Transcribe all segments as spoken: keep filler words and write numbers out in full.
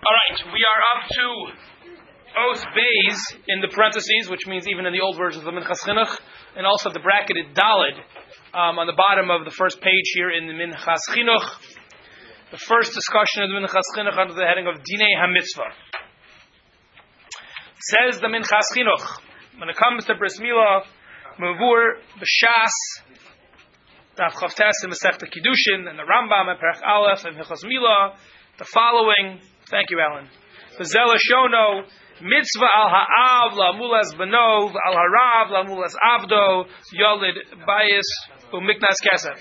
All right, we are up to Os Beis in the parentheses, which means even in the old versions of the Minchas Chinuch, and also the bracketed Daled um, on the bottom of the first page here in the Minchas Chinuch. The first discussion of the Minchas Chinuch under the heading of Dinei HaMitzvah. Says the Minchas Chinuch, when it comes to Bris Milah, Mavur, B'Shas, Daf Chavtes, and Masechta Kiddushin, and the Rambam, and Perach Aleph, and Hilchos Milah, the following. Thank you, Alan. V'zela shono mitzvah al ha'av la'mulas b'nov al harav la'mulas avdo yolid bayis u'miknas kesef.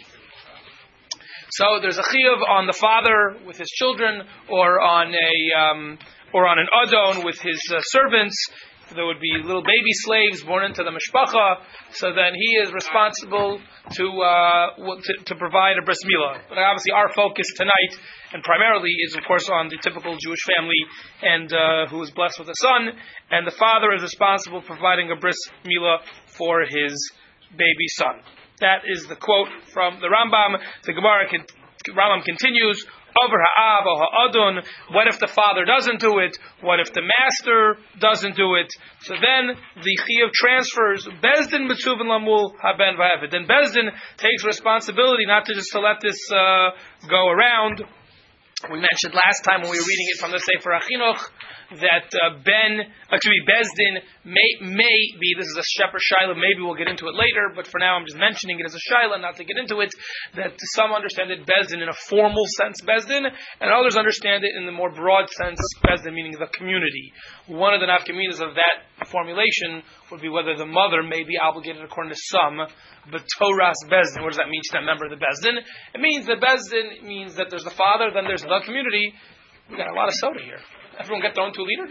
So there's a chiyuv on the father with his children, or on a um, or on an adon with his uh, servants. There would be little baby slaves born into the mishpacha. So then he is responsible to uh, to, to provide a bris milah. But obviously, our focus tonight and primarily is, of course, on the typical Jewish family and uh, who is blessed with a son, and the father is responsible for providing a bris milah for his baby son. That is the quote from the Rambam. The Gemara can, Rambam continues. Over ha'av or ha'adon. What if the father doesn't do it? What if the master doesn't do it? So then the chiyuv transfers. Bezdin mitzuvin lamul haben v'avid. Then Bezdin takes responsibility not to just to let this uh, go around. We mentioned last time when we were reading it from the Sefer HaChinuch that uh, Ben, actually Bezdin may may be, this is a shepherd shaila, maybe we'll get into it later, but for now I'm just mentioning it as a shaila, not to get into it, that some understand it Bezdin in a formal sense Bezdin, and others understand it in the more broad sense Bezdin, meaning the community. One of the nafkaminas of that formulation would be whether the mother may be obligated according to some, but Torah's Bezdin. What does that mean? She's not a member of the Bezdin. It means that Bezdin means that there's the father, then there's the community. We got a lot of soda here. Everyone get their own two liter?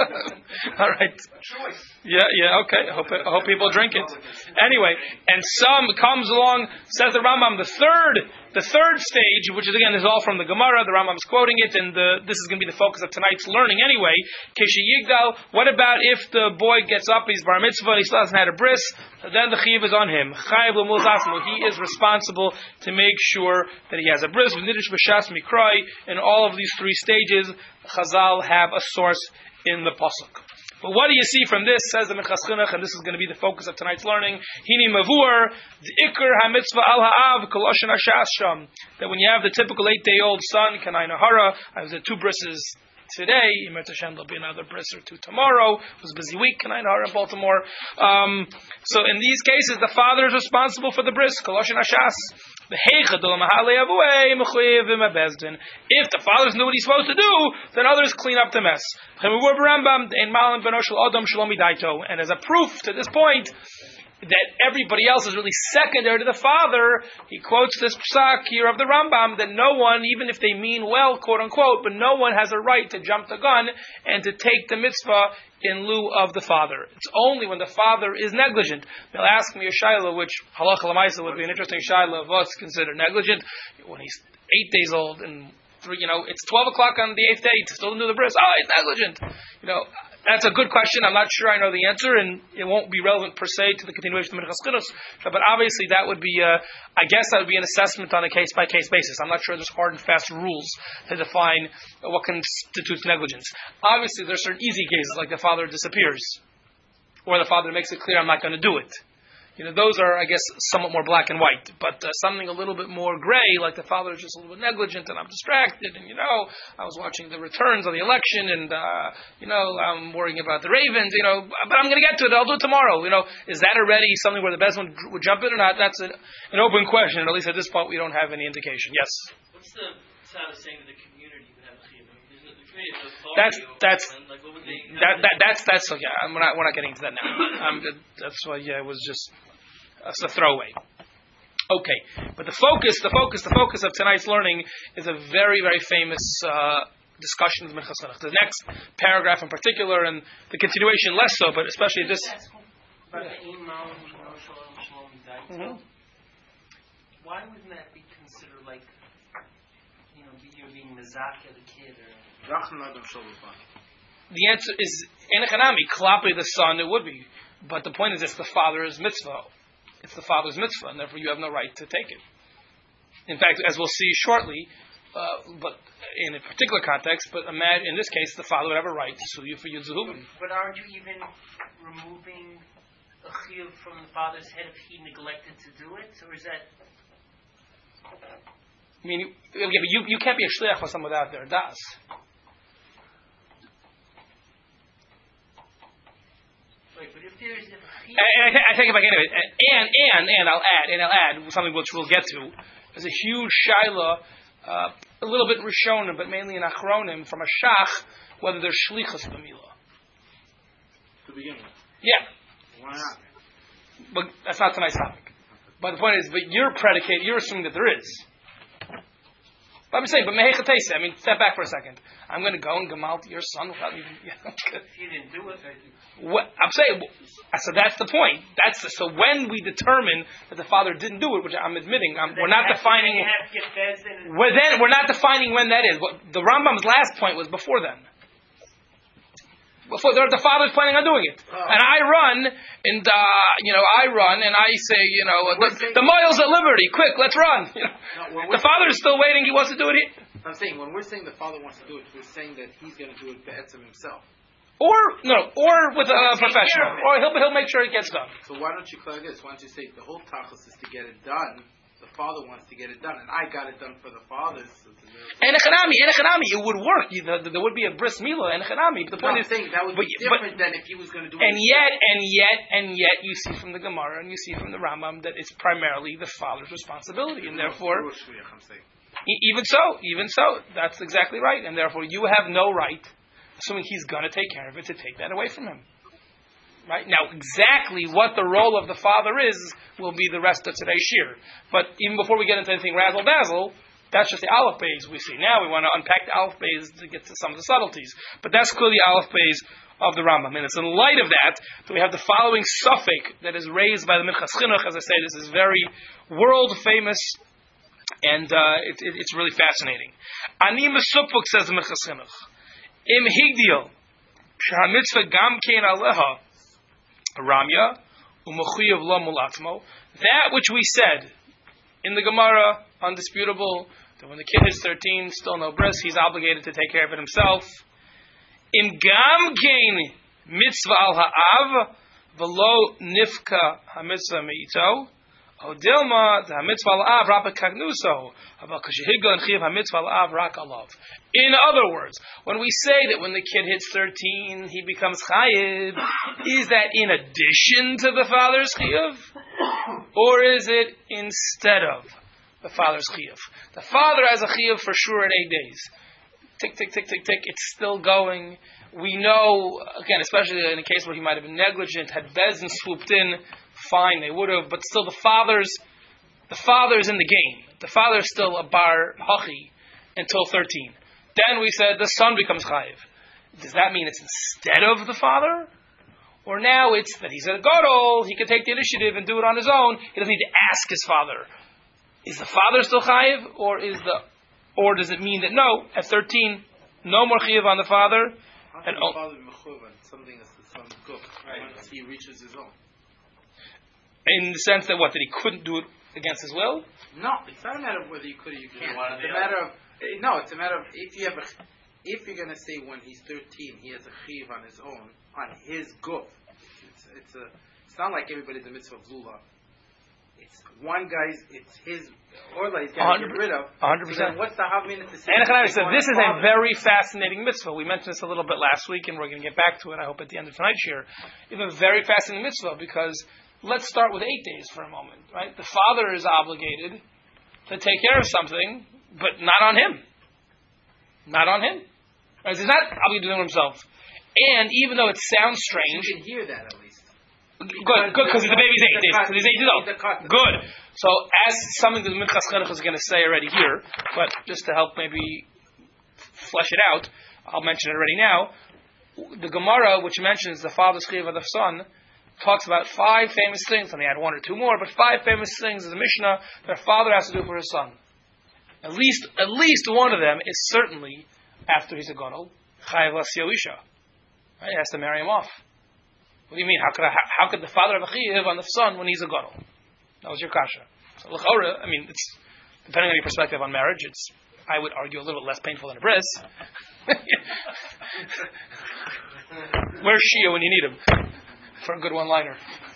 All right. Yeah, yeah, okay. I hope, I hope people drink it. Anyway, and some comes along, says the Rambam, the third, the third stage, which is again is all from the Gemara. The Rambam is quoting it, and the, this is going to be the focus of tonight's learning anyway. Keshi Yigdal. What about if the boy gets up, he's bar mitzvah, and he still hasn't had a bris? Then the chiyuv is on him. Chayav l'mul zasmu. He is responsible to make sure that he has a bris. V'nidish b'shas mikrai. In all of these three stages, Chazal have a source in the pasuk. But what do you see from this? Says the Minchas Chinuch, and this is going to be the focus of tonight's learning. Hini mavur d'ikr hamitzvah al ha'av koloshen hashas sham. That when you have the typical eight-day-old son, kanai nahara, I was at two brises today. Yimert Hashem, there'll be another bris or two tomorrow. It was a busy week, kanai nahara in Baltimore. Um, so in these cases, the father is responsible for the bris, koloshen hashas. If the father doesn't know what he's supposed to do, then others clean up the mess. And as a proof to this point that everybody else is really secondary to the father, he quotes this psak here of the Rambam that no one, even if they mean well, quote unquote, but no one has a right to jump the gun and to take the mitzvah in lieu of the father. It's only when the father is negligent. They'll ask me a shaila, which halacha l'maisa would be an interesting shaila of what's considered negligent. When he's eight days old and three, you know, it's twelve o'clock on the eighth day, he still didn't do the bris. Oh, he's negligent. You know, that's a good question. I'm not sure I know the answer, and it won't be relevant per se to the continuation of the Minchas Chinuch. But obviously, that would be, uh, I guess, that would be an assessment on a case by case basis. I'm not sure there's hard and fast rules to define what constitutes negligence. Obviously, there's certain easy cases, like the father disappears, or the father makes it clear, "I'm not going to do it." You know, those are, I guess, somewhat more black and white. But uh, something a little bit more gray, like the father is just a little bit negligent and I'm distracted, and, you know, I was watching the returns of the election, and, uh, you know, I'm worrying about the Ravens, you know, but I'm going to get to it. I'll do it tomorrow. You know, is that already something where the best one would jump in or not? That's an, an open question, and at least at this point we don't have any indication. Yes? What's the sound of saying that the community would have a chiyuv? That's that's like, that, that that's that's so yeah. We're not we're not getting into that now. Um, that's why yeah, it was just it's a throwaway. Okay, but the focus, the focus, the focus of tonight's learning is a very very famous uh, discussion of Minchas Chinuch. The next paragraph in particular, and the continuation less so, but especially this. Mm-hmm. Why wouldn't that be considered like, you know, you're being mezakeh the kid or? The answer is enechanami klapi the son. It would be, but the point is, it's the father's mitzvah. It's the father's mitzvah, and therefore you have no right to take it. In fact, as we'll see shortly, Uh, but in a particular context, but imagine, in this case, the father would have a right to sue you for Yud Zehuvim. But aren't you even removing a chiyuv from the father's head if he neglected to do it? Or is that... I mean, you, you, you can't be a shliach for someone without their das. Right, but if there is a chiyuv... And, and I, I take it back anyway. And, and, and I'll add, and I'll add, something which we'll get to. There's a huge shaila, uh, a little bit Rishonim, but mainly in Achronim, from a shach, whether there's shlichus b'milah. To begin with. Yeah. Why not? But that's not tonight's topic. But the point is, but you're predicated, you're assuming that there is. But I'm saying, but mehechatese, I mean, step back for a second. I'm going to go and gamal to your son without even... Yeah, if you didn't do it... What, I'm saying, so that's the point. That's the, so when we determine that the father didn't do it, which I'm admitting, I'm, we're not defining... To, we're, then, we're not defining when that is. What, the Rambam's last point was before then. Before the, the father's planning on doing it, oh. And I run, and uh, you know, I run, and I say, you know, the, the moyles at liberty, quick, let's run. You know, no, the father is still waiting; he wants to do it. I'm saying when we're saying the father wants to do it, we're saying that he's going to do it be'etzem himself, or no, or with a professional, or he'll he'll make sure it gets done. So why don't you clear this? Why don't you say the whole tachlis is to get it done? The father wants to get it done, and I got it done for the fathers. And echanami, and echanami, it would work. You, the, there would be a bris milah and echanami. But the point no, is, saying that would but, be different but, than if he was going to do. And it yet, and yet, and yet, you see from the Gemara and you see from the Rambam that it's primarily the father's responsibility, and therefore, e- even so, even so, that's exactly right. And therefore, you have no right, assuming he's going to take care of it, to take that away from him. Right? Now, exactly what the role of the father is will be the rest of today's shir. But even before we get into anything razzle dazzle, that's just the aleph beis we see. Now we want to unpack the aleph beis to get to some of the subtleties. But that's clearly the aleph beis of the Rambam. And it's in light of that that we have the following suffix that is raised by the Minchas Chinuch. As I say, this is very world famous, and uh, it, it, it's really fascinating. Ani mesupuk, says the Minchas Chinuch. Im higdil shah mitzvah gam kein aleha Ramya, u'mechuyev lo mulatmo. That which we said in the Gemara, undisputable, that when the kid is thirteen, still no bris, he's obligated to take care of it himself. Im gam kein mitzvah al ha'av, v'lo nifka ha'mitzvah me'ito, o dilma the ha'mitzvah al ha'av rapa kagnuso, ha'val kashehigel and chiv ha'mitzvah al ha'av rak alav. In other words, when we say that when the kid hits thirteen, he becomes chayiv, is that in addition to the father's chiyuv? Or is it instead of the father's chiyuv? The father has a chiyuv for sure at eight days. Tick, tick, tick, tick, tick, it's still going. We know, again, especially in a case where he might have been negligent, had Bezin swooped in, fine, they would have, but still the father's, the father's in the game. The father's still a bar hachi until thirteen. Then we said the son becomes chayiv. Does that mean it's instead of the father? Or now it's that he's a gadol, he can take the initiative and do it on his own. He doesn't need to ask his father. Is the father still chayiv, or is the, or does it mean that no, at thirteen, no more chayiv on the father? How and can the father be mechuyev something that's the son's good once he reaches his own? In the sense that what, that he couldn't do it against his will? No, it's not a matter of whether you could or you can't. It's a matter of no. It's a matter of if you have a, if you're going to say when he's thirteen he has a chiv on his own on his guf. It's, it's a. It's not like everybody's a mitzvah of lula. It's one guy's. It's his orla. He's got to get rid of. one hundred percent. So what's the havmin to say? And said this is a very fascinating mitzvah. We mentioned this a little bit last week, and we're going to get back to it. I hope at the end of tonight's year. It's a very fascinating mitzvah because let's start with eight days for a moment. Right, the father is obligated to take care of something, but not on him. Not on him. Right? He's not obligated to do it himself. And even though it sounds strange, you can hear that at least. Good, good, because the baby's eight days. Because he's eight days old. Good. So, as something that the Minchas Chinuch is going to say already here, but just to help maybe flesh it out, I'll mention it already now. The Gemara, which mentions the father's chiyuv of the son, talks about five famous things, and they had one or two more, but five famous things in the Mishnah that a father has to do for his son. At least, at least one of them is certainly after he's a gadol, chayav l'asiyah isha. Right? He has to marry him off. What do you mean? How could I, how, how could the father have a chiyuv on the son when he's a gadol? That was your kasha. So l'chora, I mean, it's depending on your perspective on marriage, it's I would argue, a little bit less painful than a bris. Where's Shia when you need him? For a good one-liner.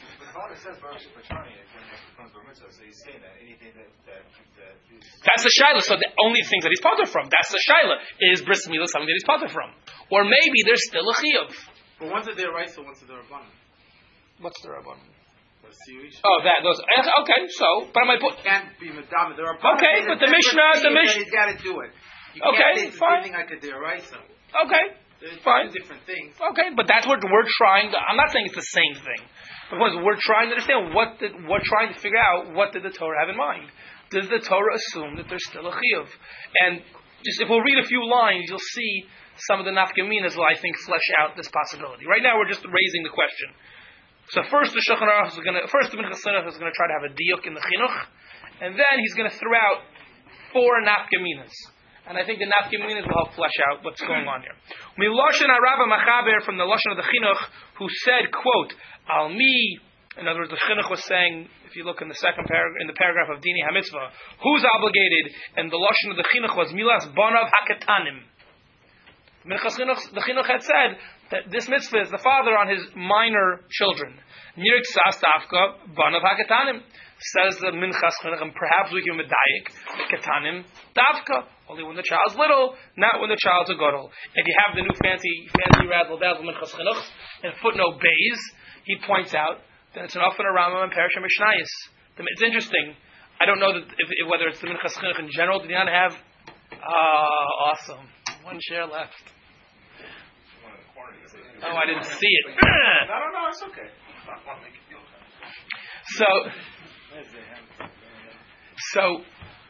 That's the shaila. So the only things that he's potter from, that's the shaila. Is bris milah something that he's potter from? Or maybe there's still a chiyuv. But once a deraisa, once a derabbanan. What's the rabbanon? Oh, that those. Okay, so but I might put. Can't be madam. There are okay, but the Mishnah, the Mishnah. He's got to do it. You okay, can't fine. Like a deraisa. Okay, There's fine. Different things. Okay, but that's what we're trying to. I'm not saying it's the same thing, because we're trying to understand what did, we're trying to figure out. What did the Torah have in mind? Does the Torah assume that there's still a chiyuv? And just if we'll read a few lines, you'll see some of the nafkaminas will, I think, flesh out this possibility. Right now, we're just raising the question. So first, the Shulchan Aruch is going to first the Minchas Chinuch is going to try to have a diuk in the chinuch, and then he's going to throw out four nafkaminas. And I think the nafkaminas will help flesh out what's going on here. Miloshen Arava Machaber from the Lashon of the chinuch, who said, "quote Al mi." In other words, the chinuch was saying, if you look in the second paragraph, in the paragraph of Dini HaMitzvah, who's obligated? And the Lashon of the chinuch was Milas Bonav Hakatanim. The chinuch had said that this mitzvah is the father on his minor children. Nirik Sas Tafka Bonav Hakatanim. Says the Minchas Chinuch, and perhaps we can medayik Katanim Tafka. Only when the child's little, not when the child's a gadol. If you have the new fancy, fancy razzle dazzle Minchas Chinuch, in footnote Beis, he points out that it's an often a Rambam and Parashah Mishnayos. It's interesting. I don't know that if, if, whether it's the Minchas Chinuch in general. Did he not have? Ah, uh, awesome. One share left. Oh, I didn't see it. I don't know. It's okay. So, so.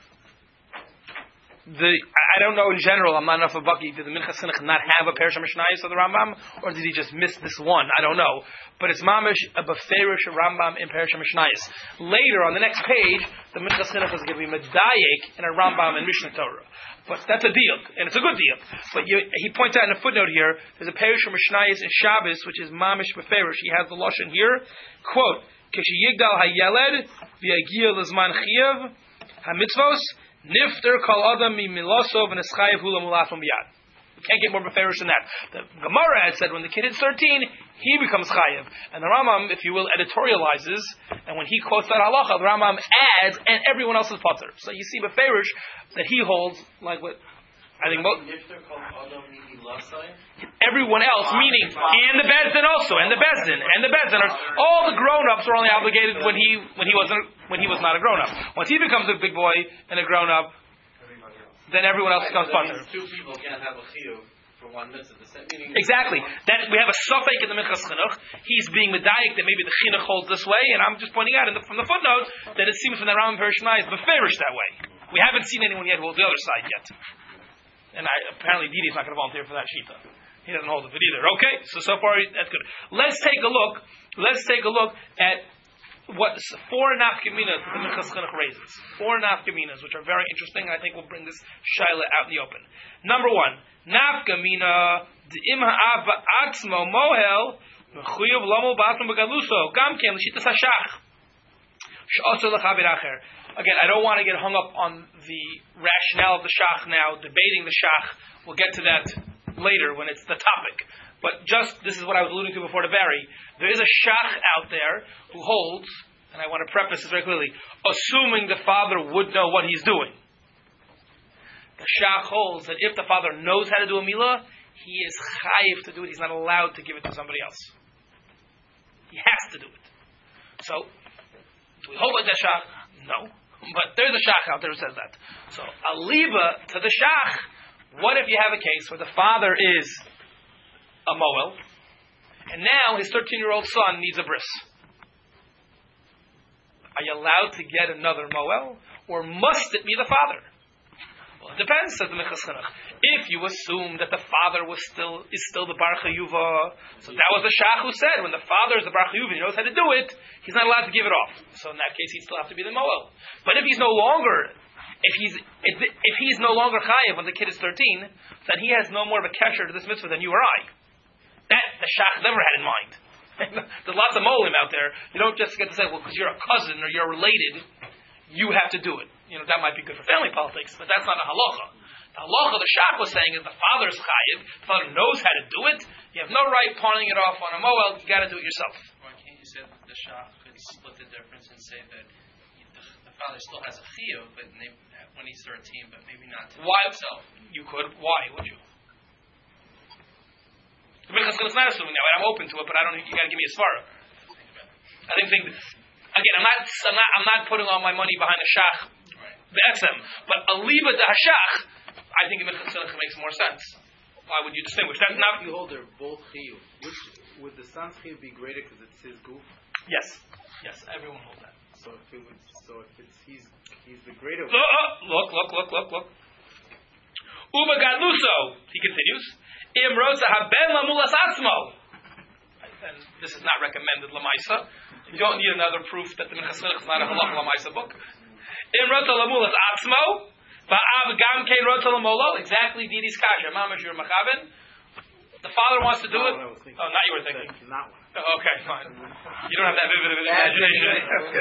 The I don't know in general. I'm not enough of a bucky. Did the Minchas Chinuch not have a Parashah Mishnayos of the Rambam, or did he just miss this one? I don't know. But it's mamish a beferish Rambam in Parashah Mishnayos. Later on the next page, the Minchas Chinuch is going to be medayik in a Rambam and Mishnah Torah. But that's a deal, and it's a good deal. But you, he points out in a footnote here, there's a Parashah Mishnayos in Shabbos, which is mamish beferish. He has the lashon here. Quote: K'sheyigdal hayeled v'yagia l'zman chiyav hamitzvos. Nifter kol adam mi milosov and eschayev hula mulafam biyad. You can't get more beferish than that. The Gemara had said when the kid is thirteen, he becomes chayev. And the Rambam, if you will, editorializes, and when he quotes that halacha, the Rambam adds, and everyone else is potter. So you see beferish that he holds, like what I think most. Everyone else, meaning, and the Bezdin also, and the Bezdin, and the Bezdin, all the grown-ups are only obligated when he when he wasn't when he was not a grown-up. Once he becomes a big boy and a grown-up, then everyone else becomes potter. Two people can't have a chiyuv for one mitzvah. Exactly. That we have a sofek in the Minchas Chinuch. He's being medayik that maybe the chinuch holds this way, and I'm just pointing out in the, from the footnote that it seems from the Rambam Parashah is beferish that way. We haven't seen anyone yet who holds the other side yet. And I, apparently Didi's not going to volunteer for that shita. He doesn't hold it either. Okay, so so far that's good. Let's take a look. Let's take a look at what four nafkaminas the Minchas Chinuch raises. Four nafkaminas, which are very interesting. I think we'll bring this shaila out in the open. Number one, nafkamina d'im ha'av atzmo mohel mechuyev lomo b'atzmo b'galuso gam ken l'shitas hashach she'oser l'chavir acher. Again, I don't want to get hung up on the rationale of the shach now, debating the shach. We'll get to that later when it's the topic. But just, this is what I was alluding to before to Barry. There is a shach out there who holds, and I want to preface this very clearly, assuming the father would know what he's doing. The shach holds that if the father knows how to do a milah, he is chayiv to do it. He's not allowed to give it to somebody else. He has to do it. So, do we hold like that shach? No. But there's a shach out there who says that. So, aliba to the shach. What if you have a case where the father is a moel, and now his thirteen-year-old son needs a bris? Are you allowed to get another moel, or must it be the father? Well, it depends, says the Minchas Chinuch. If you assume that the father was still is still the bar chayuva, so that was the shach who said when the father is the bar chayuva, he knows how to do it, he's not allowed to give it off. So in that case, he'd still have to be the moel. But if he's no longer, if he's if, if he's no longer chayiv when the kid is thirteen, then he has no more of a kesher to this mitzvah than you or I. That the shach never had in mind. There's lots of molim out there. You don't just get to say, well, because you're a cousin or you're related, you have to do it. You know, that might be good for family politics, but that's not a halacha. The halacha the Shach was saying is the father's chayiv. The father knows how to do it. You have no right pawning it off on a moel. You got to do it yourself. Why can't you say that the Shach could split the difference and say that the, the father still has a chiyuv, but they, when he's thirteen, but maybe not to Why? himself? You could. Why would you? The Minchas Chinuch is not assuming that. I'm open to it, but I don't. You got to give me a svara. I didn't think. Again, I'm not. I'm not. I'm not putting all my money behind the Shach, the X M. But a liba to Hashach, I think in Minchas Chinuch makes more sense. Why would you distinguish? That's not. You hold they're both chiyuv. Which would the son's chiyuv be greater because it's his goof? Yes. Yes. Everyone holds that. So if it would, so if it's he's he's the greater one. Look, look, look, look, look, look. Uba gadluso. He continues. Im rosa haben lamulas atzmo. And this is not recommended lamaisa. You don't need another proof that the Minchas Chinuch is not a halach lamaisa book. Im rosa lamulas atzmo. Va'av gam kein rosa lamolo. Exactly. Didi's kasha. Mamash your machaben. The father wants to do it. Oh, not you were thinking. Not one. Oh, okay, fine. You don't have that vivid of an imagination.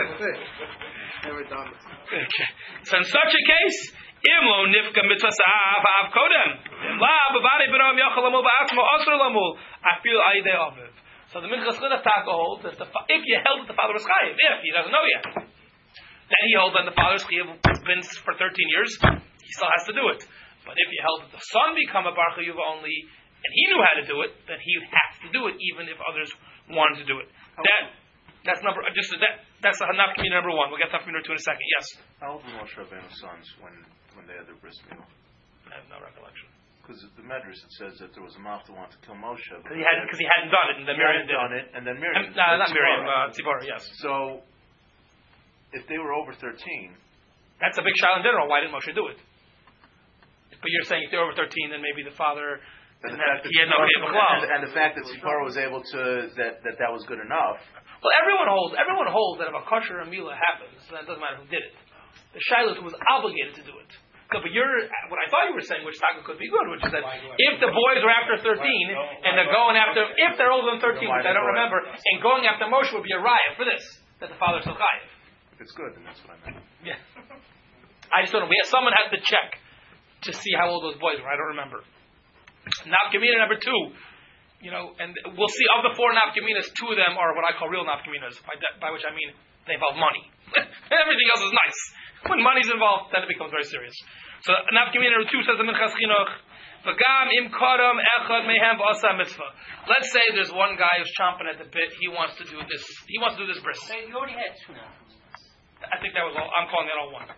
Never done it. Okay. So in such a case, imlo nifka mitzvah sa'av av kodem. La bavadi b'ram yachal lamul ba'atzmo osur lamul. Afil ayidei aviv. So the Minchas Chinuch taka holds that the, if you held that the father was chayiv, if he doesn't know yet, then he holds that the father's chayiv has been for thirteen years, he still has to do it. But if you held that the son become a bar chayuv only, and he knew how to do it, then he has to do it, even if others wanted to do it. That that's number just that that's the nafka mina number one. We'll get to nafka mina two in a second. Yes. How old were Moshe Rabbeinu's sons when, when they had their bris milah? I have no recollection. Because the Medrash it says that there was a moth that wanted to kill Moshe. Because he hadn't because he hadn't done it, and then he Miriam hadn't did done it, and then Miriam. Um, no, not Miriam. Uh, Tzipora, yes. So, if they were over thirteen, that's a big shayla in general. Why didn't Moshe do it? But you're saying if they're over thirteen, then maybe the father. And, the that, fact that he had no and, and the fact that Tzipora was able to that, that that was good enough. Well, everyone holds. Everyone holds that if a kosher milah happens, then it doesn't matter who did it. The shayla who was obligated to do it. So, but you're what I thought you were saying, which Taka could be good, which is that if the boys are after thirteen and they're going after, if they're older than thirteen, which I don't remember, and going after Moshe would be a riot for this, that the father's still chayiv. If it's good, then that's what I meant. Yeah. I just don't know. We have, someone had to check to see how old those boys were. I don't remember. Nafkamina number two, you know, and we'll see of the four nafkaminas, two of them are what I call real nafkaminas, by, by which I mean they involve money. Everything else is nice. When money's involved, then it becomes very serious. So nafkamina number two says the Minchas Chinuch, V'gam im kodam echad mehem v'asa mitzvah. Let's say there's one guy who's chomping at the bit. He wants to do this. He wants to do this bris. Hey, you already had two now. I think that was all. I'm calling that all one.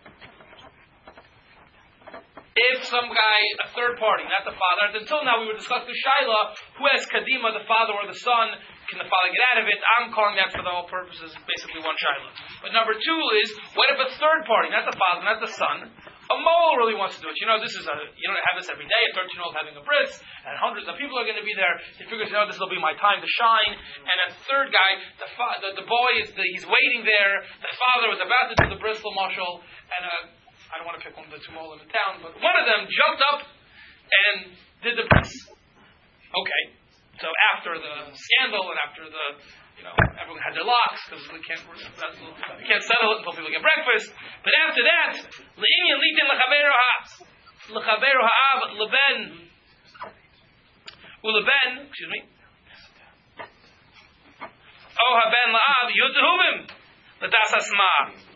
If some guy, a third party, not the father, until now we were discussing the Shaila, who has Kadima, the father or the son, can the father get out of it? I'm calling that for the whole purposes, basically one Shaila. But number two is, what if a third party, not the father, not the son, a mole really wants to do it? You know, this is a, you don't have this every day, a thirteen-year-old having a bris, and hundreds of people are going to be there. He figures, you know, this will be my time to shine. And a third guy, the fa- the, the boy, is the, he's waiting there, the father was about to do the bris l'mashal, and a I don't want to pick one of the two mole in the town, but one of them jumped up and did the bris. Okay, so after the scandal and after the, you know, everyone had their locks because we can't we can't settle it until people get breakfast. But after that, le'inyan litin lechaveru ha lechaveru ha'av leben uleben, excuse me. Oh haben la'av yudhuvim. We have a halacha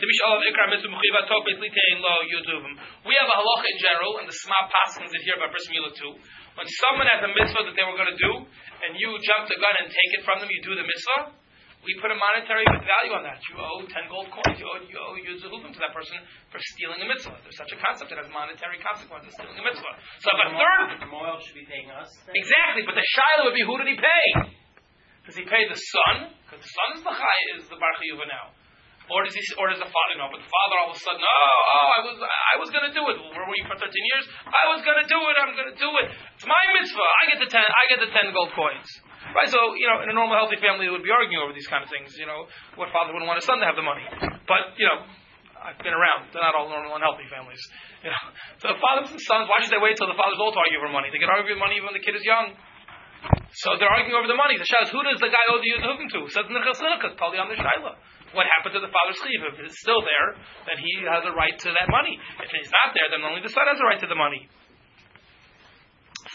in general, and the Sma paskins it here by bris milah too. When someone has a mitzvah that they were going to do, and you jump the gun and take it from them, you do the mitzvah. We put a monetary value on that. You owe ten gold coins. You owe you owe yuzahuvim to that person for stealing a mitzvah. There's such a concept that has monetary consequences stealing a mitzvah. So if a third, the moil should be paying us. Then? Exactly, but the shaila would be who did he pay? Does he pay the son? Because the son is the chay, is the bar chayuva now. Or does he? Or does the father know? But the father all of a sudden, oh, oh, I was, I was going to do it. Where were you for thirteen years? I was going to do it. I'm going to do it. It's my mitzvah. I get the ten. I get the ten gold coins. Right. So you know, in a normal healthy family, they would be arguing over these kind of things. You know, what father wouldn't want his son to have the money? But you know, I've been around. They're not all normal and healthy families. You know, so fathers and sons. Why should they wait till the father's old to argue over money? They can argue over money even when the kid is young. So they're arguing over the money. The shayla is, who does the guy owe the yudhuvim to? Says Minchas Chinuch, probably on the shayla. What happened to the father's chiyuv? If it's still there, then he has a right to that money. If he's not there, then only the son has a right to the money.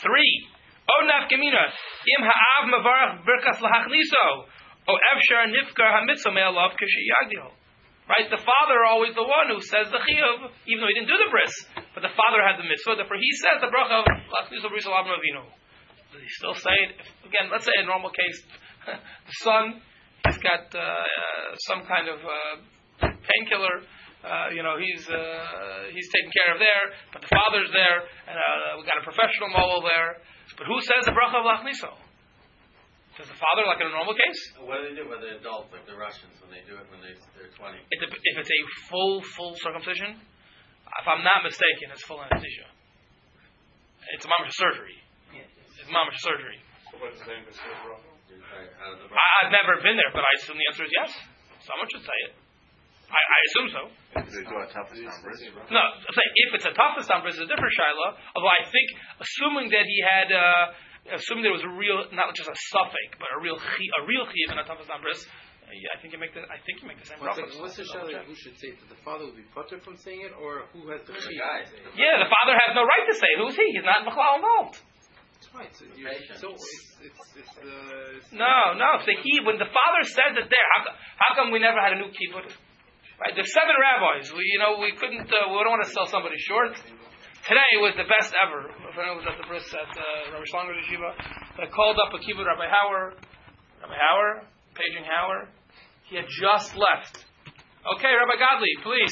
Three. O nafkamina im ha'av mavarach birkas lahachniso. O efshar nifkar hamitzah me'alav k'sheyagdil. Right, the father always the one who says the chiyuv, even though he didn't do the bris, but the father had the mitzvah. Therefore, he says the bracha of lachniso bris al avinu. Does he still say it? If, again, let's say in a normal case, the son has got uh, uh, some kind of uh, painkiller. Uh, you know, he's uh, he's taken care of there, but the father's there, and uh, we got a professional mobile there. But who says the bracha of lachniso? Does the father, like in a normal case? What do they do when they're adults, like the Russians, when they do it when they, they're twenty? If, if it's a full, full circumcision, if I'm not mistaken, it's full anesthesia. It's a mamash surgery. It's mamash surgery. So what is the name of the bracha? I, I've never been there, but I assume the answer is yes. Someone should say it. I, I assume so. They do a toughest numbers. No, I'm saying if it's a toughest number, it's a different shaila. Although I think, assuming that he had... Uh, Assuming there was a real, not just a suffix, but a real chi, a real chiyuv in a toughest numbers, I think you make the, I think you make the same What's, bracha. what's the shaila? Who should say it? The father would be potter from saying it, or who has the chiyuv? Yeah, the father has no right to say it. Who's he? He's not b'chlal involved. That's right. So, you, so it's it's it's, uh, it's No, no. So he, when the father says it there, how, how come we never had a new kibbutz? Right? There's seven rabbis. We, you know, we couldn't. Uh, we don't want to sell somebody short. Today was the best ever. When I was at the bris at uh, Rabbi Schlanger's yeshiva, I called up a kibbutz, Rabbi Hauer, Rabbi Hauer, paging Hauer. He had just left. Okay, Rabbi Godley, please.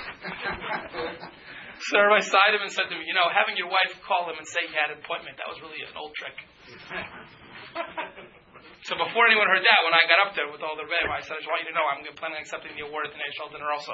So Rabbi sided him and said to me, you know, having your wife call him and say he had an appointment, that was really an old trick. So before anyone heard that, when I got up there with all the rebbe, I said, I just want you to know I'm planning on accepting the award at the national dinner also.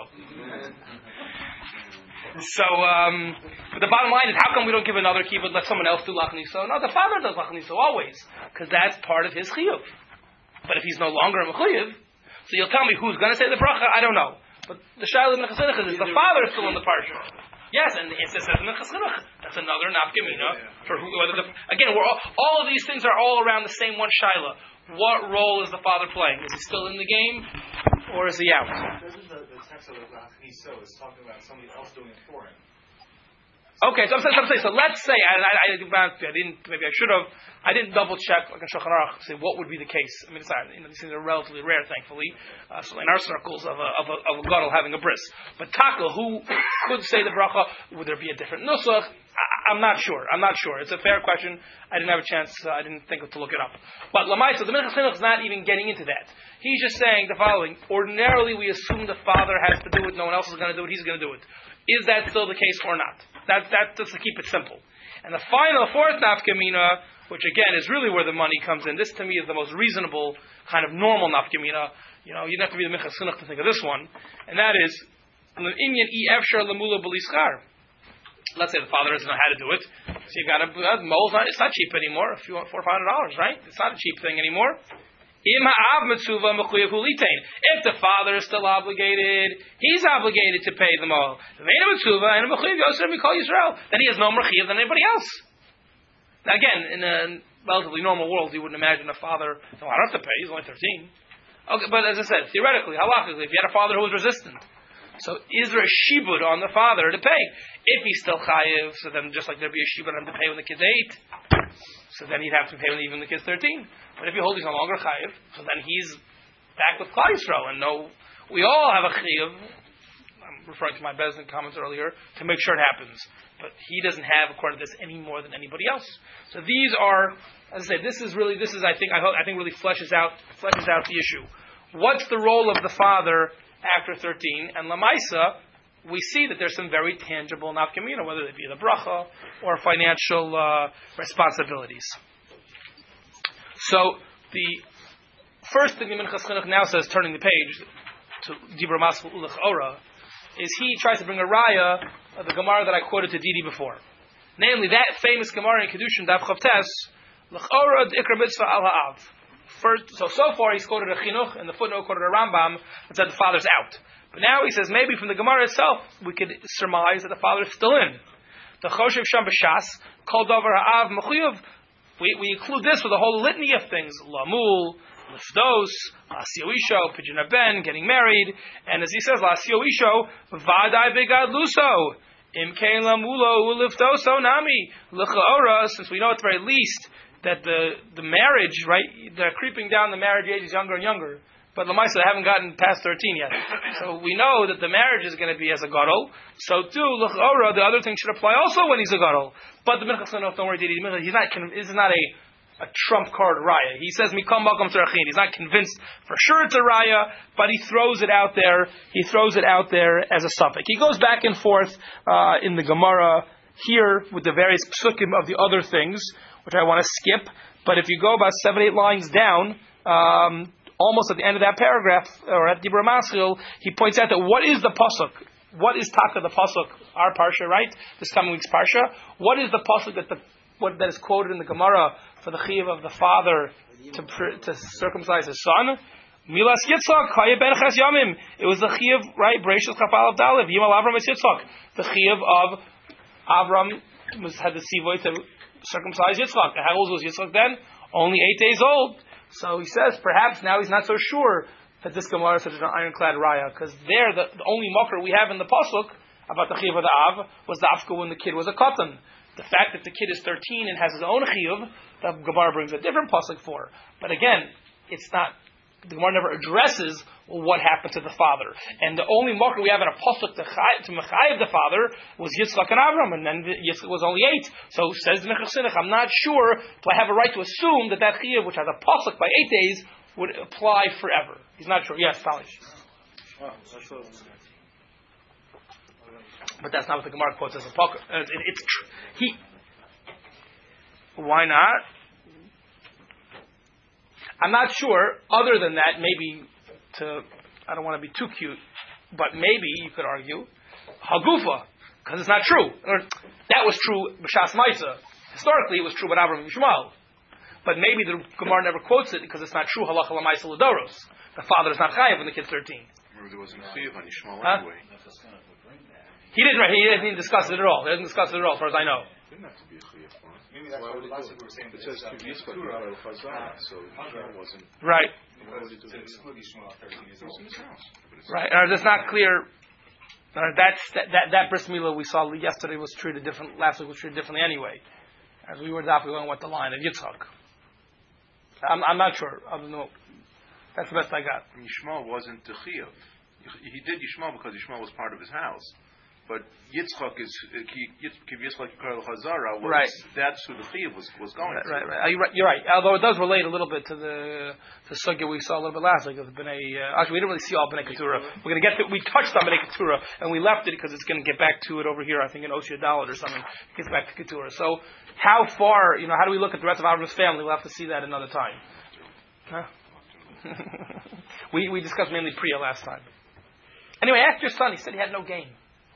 So, um, but the bottom line is, how come we don't give another kibbutz, let someone else do lachniso? No, the father does lachniso always, because that's part of his chiyuv. But if he's no longer a mechuyev, so you'll tell me who's going to say the bracha, I don't know. But the shayla in the Chassidic is the father is still in the parsha. Yes, and it says in the Chassidic, that's another nafkamina for who, whether the, again, we're all, all of these things are all around the same one shayla. What role is the father playing? Is he still in the game, or is he out? This is the, the text of the Lachniso is talking about somebody else doing it for him. Okay, so I'm saying, so, I'm saying, so let's say, I, I, I, I didn't, maybe I should have, I didn't double check, like in Shulchan Aruch, say what would be the case. I mean, it's not, you know, these things are relatively rare, thankfully, uh, so in our circles of a, of a, of a gadol having a bris. But Taka, who could say the bracha, would there be a different nusach? I, I'm not sure, I'm not sure. It's a fair question. I didn't have a chance, uh, I didn't think to look it up. But Lamaisa, the Minchas Chinuch is not even getting into that. He's just saying the following: ordinarily, we assume the father has to do it; no one else is going to do it. He's going to do it. Is that still the case or not? That that just to keep it simple. And the final fourth nafkamina, which again is really where the money comes in. This to me is the most reasonable kind of normal nafkamina. You know, you don't have to be the Minchas Chinuch to think of this one, and that is inyan i efshar lemula b'lischar. Let's say the father doesn't know how to do it, so you got to uh, mold. It's not cheap anymore. If you want four or five hundred dollars, right? It's not a cheap thing anymore. If the father is still obligated, he's obligated to pay them all. Then he has no more chiyuv than anybody else. Now again, in a relatively normal world, you wouldn't imagine a father, no, I don't have to pay, he's only thirteen. Okay, but as I said, theoretically, halachically, if you had a father who was resistant, so is there a shibud on the father to pay? If he's still chayiv, so then just like there'd be a shibud on him to pay when the kid's eight, so then he'd have to pay when even the kid's thirteen. But if you hold he's no longer chayiv, so then he's back with Klal Yisrael. And no, we all have a chayiv, I'm referring to my Bezdin comments earlier, to make sure it happens. But he doesn't have, according to this, any more than anybody else. So these are, as I said, this is really, this is, I think, I, hope, I think really fleshes out, fleshes out the issue. What's the role of the father after thirteen? And Lamaisa, we see that there's some very tangible nafkamina, whether it be the bracha or financial uh, responsibilities. So the first thing the Minchas Chinuch now says, turning the page to Dibra Masful Ulach Ora, is he tries to bring a raya of the Gemara that I quoted to Didi before. Namely, that famous Gemara in Kedushin, Daf Chavtes, Lach Ora d'ikra mitzvah al ha'av. First, so, so far he's quoted a Chinuch, and the footnote quoted a Rambam that said the father's out. But now he says maybe from the Gemara itself we could surmise that the father is still in. The Choshev Sham B'Shas, Kol Davar Ha'av Mechuyev. We, we include this with a whole litany of things: Lamul, Lifdos, Lasio Isho, Pidyon Ben, getting married, and as he says, Lasio Isho, Vadai Begad Luso. Im kein lamulo uliftoso nami l'chaora. Since we know at the very least that the the marriage, right, they're creeping down. The marriage age is younger and younger. But Lamaisa, they haven't gotten past thirteen yet. So we know that the marriage is going to be as a gadol. So too, l'chaora, the other thing should apply also when he's a gadol. But the minchas don't worry, he's not. This is not a a trump card raya. He says mikam makom tzarachin. He's not convinced for sure it's a raya, but he throws it out there. He throws it out there as a suffix. He goes back and forth uh, in the Gemara here with the various psukim of the other things, which I want to skip. But if you go about seven, eight lines down. Um, Almost at the end of that paragraph, or at Dibra Maschil, he points out that what is the pasuk? What is taka the pasuk? Our parsha, right? This coming week's parsha. What is the pasuk that the what that is quoted in the Gemara for the chiyuv of the father to to circumcise his son? Milas Yitzchak, Chaya ben Ches Yamim. It was the chiyuv, right? Bereshit Chafal of Dalev. Yimal Avram es Yitzchak. The chiyuv of Avram was had the sivoy to circumcise Yitzchak. How old was Yitzchak then? Only eight days old. So he says, perhaps now he's not so sure that this Gemara is such an ironclad raya, because there, the, the only mocker we have in the pasuk about the chiyuv of the av was the afka when the kid was a katan. The fact that the kid is thirteen and has his own chiyuv, the Gemara brings a different pasuk for. But again, it's not. The Gemara never addresses well, what happened to the father, and the only mocker we have in a pasuk to, to mechayev the father was Yitzchak and Avram, and then Yitzchak was only eight. So says the Minchas Chinuch, I'm not sure. Do I have a right to assume that that chiyuv, which has a pasuk by eight days, would apply forever? He's not sure. Yes, Talish. But that's not what the Gemara quotes as a pasuk. Uh, it, it's tr- he. Why not? I'm not sure. Other than that, maybe to I don't want to be too cute, but maybe you could argue Hagufa, because it's not true. Or, that was true b'Shas Maisa. Historically, it was true with Avram and Yishmael. But maybe the Gemara never quotes it because it's not true halacha l'maisa l'doros. The father is not chayav when the kid's thirteen. Remember, there wasn't chayav on Yishmael huh? anyway. He didn't. He didn't discuss it at all. He didn't discuss it at all, as far as I know. It didn't have to be a chayav for him. Maybe that's what last week we were saying. It says to Yitzchak Yisrael Chazar, so Yishmael wasn't. Right. To exclude Yishmael at thirteen years old. Right. Or it's not clear. Uh, that's that that, that bris milah we saw yesterday was treated different. Last week was treated differently anyway. As we were definitely going with the line of Yitzchak. I'm I'm not sure. I don't know. That's the best I got. Yishmael wasn't the chayav. He did Yishmael because Yishmael was part of his house. But Yitzchak is Yitzchak Yikar Chazara was right. That's who the chayav was was going. Right, to. right, right. You're right. You're right. Although it does relate a little bit to the the sugya we saw a little bit last week of Bnei. Uh, actually, we didn't really see all Bnei Keturah. We're going to get to, we touched on Bnei Keturah and we left it because it's going to get back to it over here. I think in Osir Dalet or something. It gets back to Keturah. So how far? You know, how do we look at the rest of Avram's family? We'll have to see that another time. Huh? we we discussed mainly Priya last time. Anyway, ask your son. He said he had no game.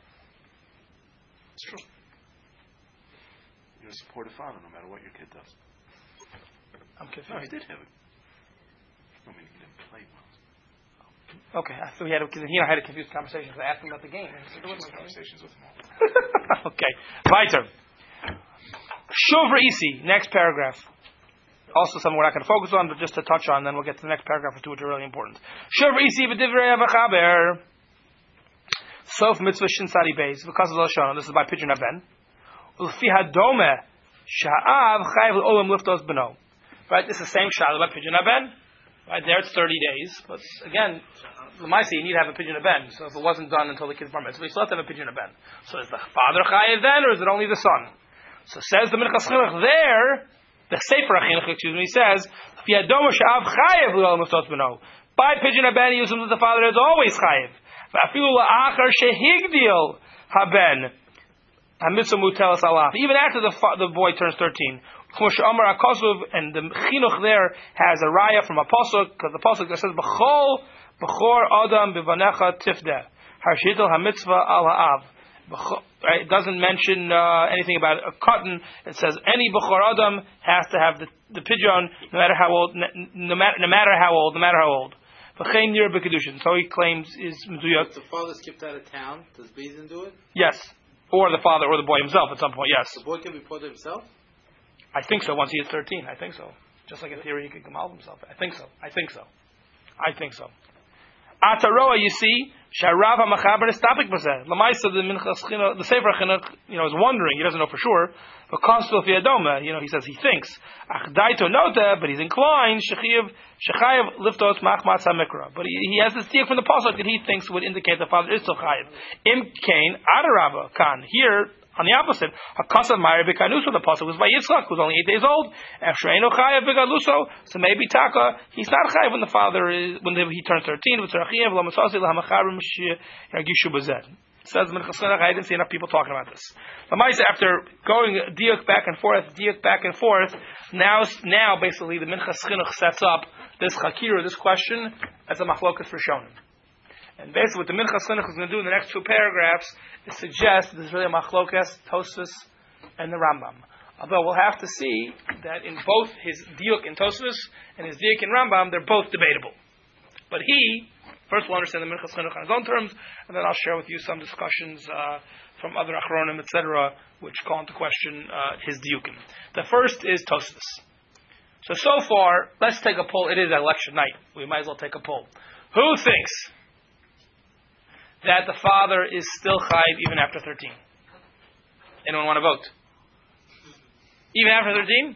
It's true. You're a supportive father, no matter what your kid does. I'm confused. No, he did have it. I mean, he didn't play well. Okay, so he had a, he had a confused conversation. So I asked him about the game. And he said, Just conversations with him all. Okay, weiter. Shuv Reisi, next paragraph. Also something we're not going to focus on, but just to touch on, then we'll get to the next paragraph or two, which are really important. Shuv Reisi v'divrei avachaber. Sof mitzvah shin sari beis because of the Lashon. This is by Pidyon Aben. Ulfi hadome sha'av chayiv l'olam liftos beno. Right, this is the same sha'av by Pidyon Aben. Right there, it's thirty days. But again, l'maisi you need to have a Pidyon Aben. So if it wasn't done until the kid's bar mitzvah, you still have to have a Pidyon Aben. So is the father chayiv then, or is it only the son? So says the Minchas Chinuch there. The Sefer HaChinuch, excuse me, says Ulfi hadome sha'av chayiv l'olam liftos beno. By Pidyon Aben, he uses that the father is always chayiv. Even after the the boy turns thirteen, and the chinuch there has a raya from a pasuk because the pasuk that says b'chol b'chor adam b'vanecha tifdeh harshitel hamitzvah al ha'av. Right? It doesn't mention uh, anything about a cotton. It says any b'chor adam has to have the the pidyon, no matter how old, no matter no matter how old, no matter how old. So he claims is Meduyat. If the father skipped out of town, does Bezin do it? Yes. Or the father or the boy himself at some point, yes. The boy can be put himself? I think so, once he is thirteen. I think so. Just like in theory he could Gamal himself. I think so. I think so. I think so. Ataroa, you see, Sharav HaMachaber is topic b'zeh. Lamaisa, the Minchas Chinuch, the Sefer Chinuch, you know, is wondering. He doesn't know for sure. But Kostel Fiadoma, you know, he says he thinks. Achdaito nota, but he's inclined. Shechiv Shechayev liftos machmas hamikra. But he, he has this deal from the pasuk that he thinks would indicate the father is still chayev. Im kain adarabba kan here. On the opposite, Hakasav Ma'ir Bikanuso, the pasuk was by Yitzchak, who's only eight days old. Efshreinu Chayav Bigaluso, so maybe Taka, he's not Chayav when the father is, when he turns thirteen. With Tzarachiev, Lamasasi, Lahamacharim, Yagishu Bazed. Says Minchas Chinuch, I didn't see enough people talking about this. Lamaisa, after going diuk back and forth, diuk back and forth, now, now basically the Minchas Chinuch sets up this Chakira, this question, as a machlokas for Shonim. And basically what the Minchas Chinuch is going to do in the next two paragraphs is suggest there's really a machlokas, Tosfos, and the Rambam. Although we'll have to see that in both his diuk in Tosfos and his diuk in Rambam, they're both debatable. But he, first we'll understand the Minchas Chinuch on his own terms, and then I'll share with you some discussions uh, from other Achronim, et cetera, which call into question uh, his diukim. The first is Tosfos. So, so far, let's take a poll. It is election night. We might as well take a poll. Who thinks that the father is still chayiv even after thirteen? Anyone want to vote? Even after thirteen?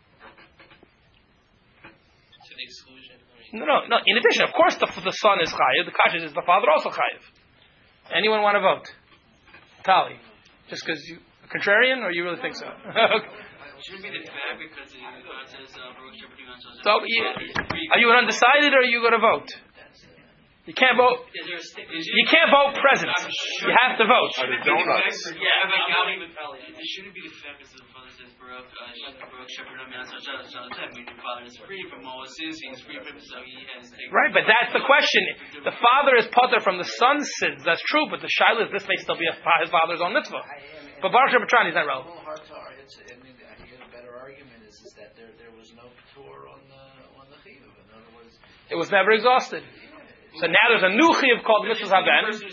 To the exclusion. I No, mean, no, no. In addition, of course, the, the son is chayiv. The kasha is the father also chayiv. Anyone want to vote? Tali, just because you a contrarian, or you really think so? Okay. Shouldn't be the fair because God says Baruch Shepherding on So, you, are you an undecided, or are you going to vote? You can't vote. Is there a sti- is You can't vote present. You have to vote. Are the donuts? Yeah, I'm counting with Pali. It shouldn't be the fair because the father says Baruch Baruch Shepherding on I mean, the father is free from all his sins. He's free from so he has taken. Right, but that's the question. The father is potter from the son's sins. That's true, but the shaila is this may still be a, his father's own mitzvah. But Baruch Shepherding is not relevant. Hard to argue. It's, I mean, I think a better argument is, is that there there was no tour on the on the chiyuv. In other words, it was never exhausted. So now there's a new chiyuv called mitzvahs haben. Good.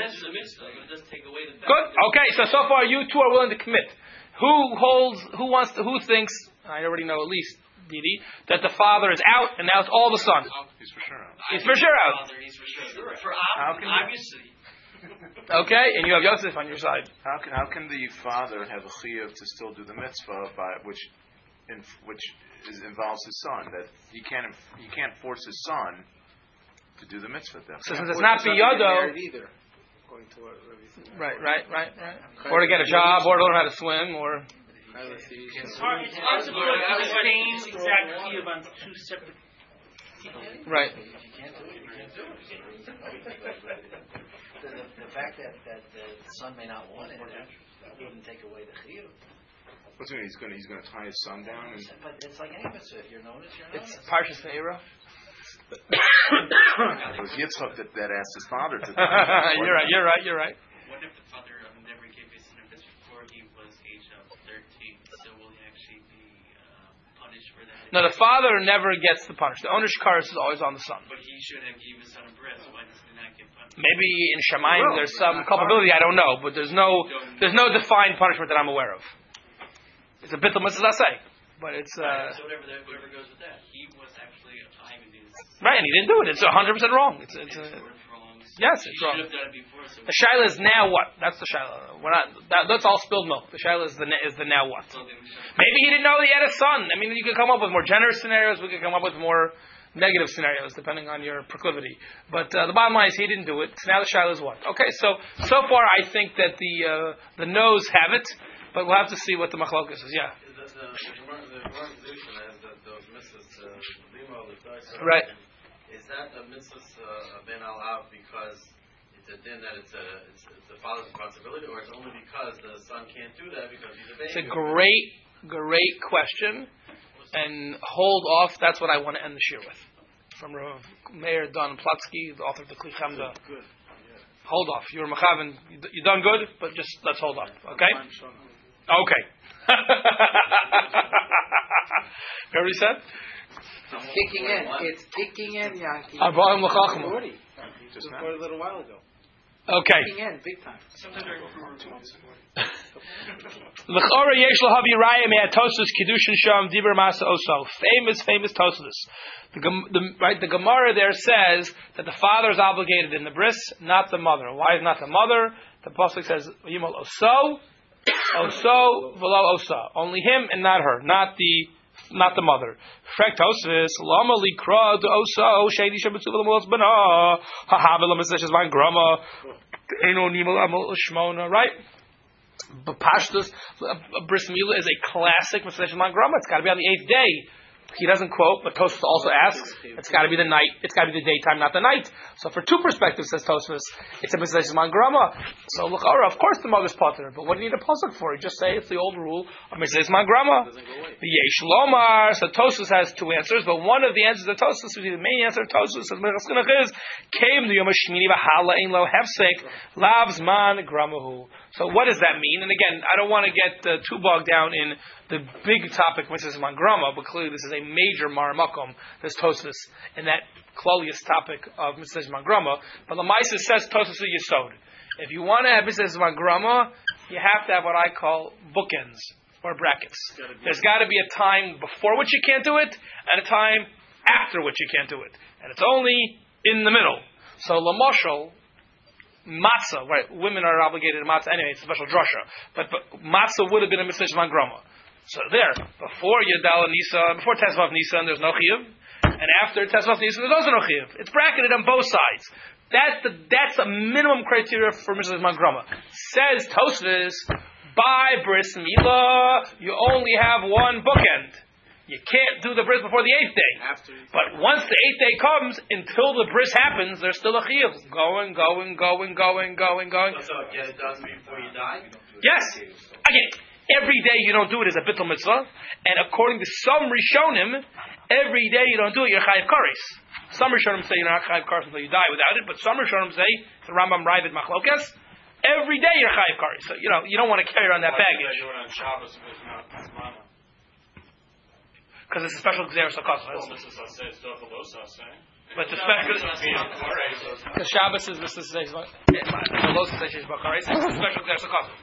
Okay. So so far you two are willing to commit. Who holds? Who wants to? Who thinks? I already know at least Didi that the father is out and now it's all the son. He's for sure out. He's for sure out. He's for sure. For How can obviously. Okay, and you have Yosef on your side. How can how can the father have a chiyuv to still do the mitzvah by which, in, which is, involves his son? That he can't he can't force his son to do the mitzvah. Then. So since it's not biyodo, either, according to what Rabbi said. right, right, right, right, or to get a job, or to learn how to swim, or It's hard to put the same exact chiyuv on two separate. right. the, the, the fact that, that the son may not want it, that wouldn't take away the chiyuv. What's he mean? He's going he's going to tie his son down. And But it's like any mitzvah. If you're noticed, you're It's noticed. Parshas Ve'era. it was Yitzchak that, that asked his father to. You're right. You're right. You're right. What if the father um, never gave his benefits before he was age of thirteen? So will he actually be uh, punished for that? No, the father never gets the punishment. The owner's curse is always on the son. But he should have given his son a breath. Why does he not get punished? Maybe in Shemayim there's some culpability. I don't know, but there's no there's no defined punishment that I'm aware of. It's a bittul mitzvah, say, but it's uh, so whatever, that, whatever goes with that, he was actually a time in his. right, and he didn't do it. It's one hundred percent wrong. It's, it's uh, yes, it's wrong. Should have done it before. So The shaila is now what? That's the shaila. We're not. That, that's all spilled milk. The shaila is the is the now what? Maybe he didn't know that he had a son. I mean, you could come up with more generous scenarios. We could come up with more negative scenarios depending on your proclivity. But uh, the bottom line is he didn't do it. So now the shaila is what? Okay, so so far I think that the uh, the no's have it, but we'll have to see what the machlokas is. Yeah. The, the, the, the organization has the, those mitzvahs, uh, limo, the dice, Right. Is that a mitzvah uh, ben al because it's a din that it's a it's, it's the father's responsibility, or it's only because the son can't do that because he's a baby? It's a great, great question, and hold off. That's what I want to end the shir with. From Rav Meir Don Platsky, the author of the Kli Chemda. Good. Hold off. You're Mechavan. You done good, but just let's hold up. Okay? Okay. Hear what he said? It's kicking in. It's kicking in, Yankee. Abraham L'chachma. Already. Just For a little while ago. Okay. In, big time. L'chora yesh lahavi raya me'atosus kiddushin sham diber masa oso. Famous, famous Tosfos. The, the right, the Gemara there says that the father is obligated in the bris, not the mother. Why is not the mother? The pasuk says yimal oso, oso v'lo osa. Only him and not her, not the not the mother. Frek Tosfos lama likra to oso shady shabbatzu v'lo bana hahavel l'miseshes van grama eno nimal amal shmona. Right. But Pashtus, bris milah is a classic Mitzvah Grama. It's got to be on the eighth day. He doesn't quote, but Tosfos also asks, it's got to be the night, it's got to be the daytime, not the night. So for two perspectives, says Tosfos, it's a Mitzvah Grama. So L'chora, of course the mother's potter, but what do you need a pasuk for? You just say it's the old rule of Mitzvah Grama. The Yesh Lomar, so Tosfos has two answers, but one of the answers of Tosfos, the main answer of Tosfos, says Mechas Chinuch is, Came the Yom HaShmini v'hala ein lo hefsek, lavs man gramahu. So what does that mean? And again, I don't want to get uh, too bogged down in the big topic, Mitzvah Grama, but clearly this is a major maramakom, this Tosfos, in that Klolius topic of Mitzvah Grama. But Lamaisa says Tosfos Yisod. If you want to have Mitzvah Grama, you have to have what I call bookends, or brackets. There's got to be a time before which you can't do it, and a time after which you can't do it. And it's only in the middle. So Lamoshel, matzah, right? Women are obligated to matzah anyway. It's a special drasha, but, but matzah would have been a mitzvah man grama. So there, before Yadal Nisa, before Tesvav Nisan, there's no chiyuv, and after Tesvav Nisan, there's also no chiyuv. It's bracketed on both sides. That's the that's a minimum criteria for mitzvah man grama. Says Tosfos, by bris milah, you only have one bookend. You can't do the bris before the eighth day. After. But once the eighth day comes, until the bris happens, there's still a chiyuv. Going, going, going, going, going, going. So it gets done before you die? Yes. Again, every day you don't do it as a bittul mitzvah. And according to some Rishonim, every day you don't do it, you're chayiv kares. Some Rishonim say you're not chayiv kares until you die without it. But some Rishonim say, the Rambam Ravid Machlokes, every day you're chayiv kares. So, you know, you don't want to carry around that baggage. Do it on Shabbos if it's not Mama. Because it's a special Gzeres HaKosov. Well, this is, let's say, it's still Velosa saying. But the special, because Shabbos is this is Velosa says it's a special Gzeres HaKosov.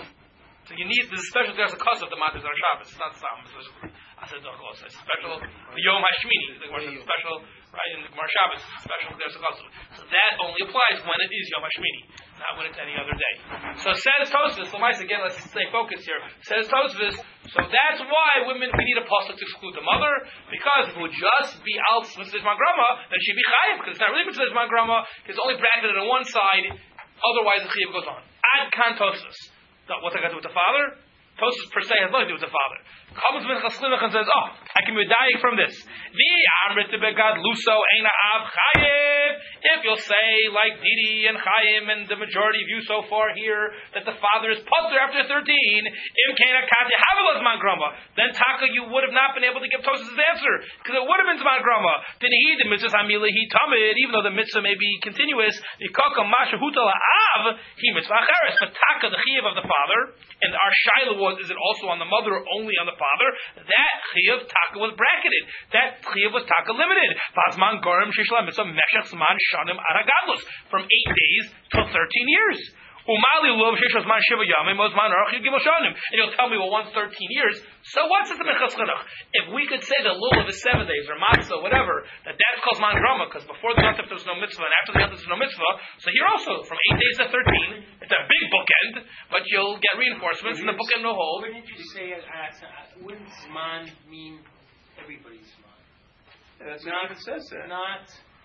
So you need this special Gzeres HaKosov the matters on Shabbos. It's not some. I said Velosa. It's special Yom HaShmini. The Gemara says special, right? In the Gemara Shabbos, it's special Gzeres HaKosov. So that only applies when it is Yom HaShmini, not when it's any other day. So says Tosfos. Lamais again. Let's stay focused here. Says Tosfos. So that's why women, we need a pasuk to exclude the mother, because if it would just be al mitzvah grama, then she'd be chayiv, because it's not really mitzvah grama, it's only bracketed on one side, otherwise the chayiv goes on. Ad kan Tosfos. What's that got to do with the father? Tosfos per se has nothing to do with the father. Comes Mechas Chinuch and says, oh, I can be dying from this. The Amrit begad luso eina av chayiv. If you'll say, like Didi and Chaim and the majority of you so far here, that the father is putter after thirteen, im kena kati havelas man grama, then taka you would have not been able to give Tosfos' answer, because it would have been man grama. Then he the mitzvah hamila he tamid, even though the mitzvah may be continuous, nikaka masha hutala av he mitzvah acheres, but taka the chiyuv of the father, and our shaila was, is it also on the mother or only on the father? That chiyuv taka was bracketed. That chiyuv was taka limited. Vazman gorim shishla mitzvah meshach zman shanim aragadlus, from eight days till thirteen years. Umali lov shishla zman shiva yamim ozman arachid gimel shanim. And you'll tell me, well, once thirteen years, so what's it the Mechas Chinuch? If we could say that lulav is seven days or matzah, whatever, that that's called man grama, because before the yontif there's no mitzvah, and after the yontif there's no mitzvah. So here also, from eight days to thirteen, it's a big bookend, but you'll get reinforcements, and the bookend will hold. Wouldn't you say, uh, uh, wouldn't zman mean everybody's zman? Yeah, that's not, what it says there. Not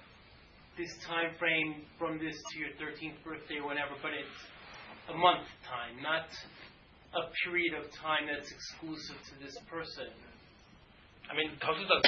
this time frame from this to your thirteenth birthday or whatever, but it's a month time, not a period of time that's exclusive to this person. I mean, Tosfos does.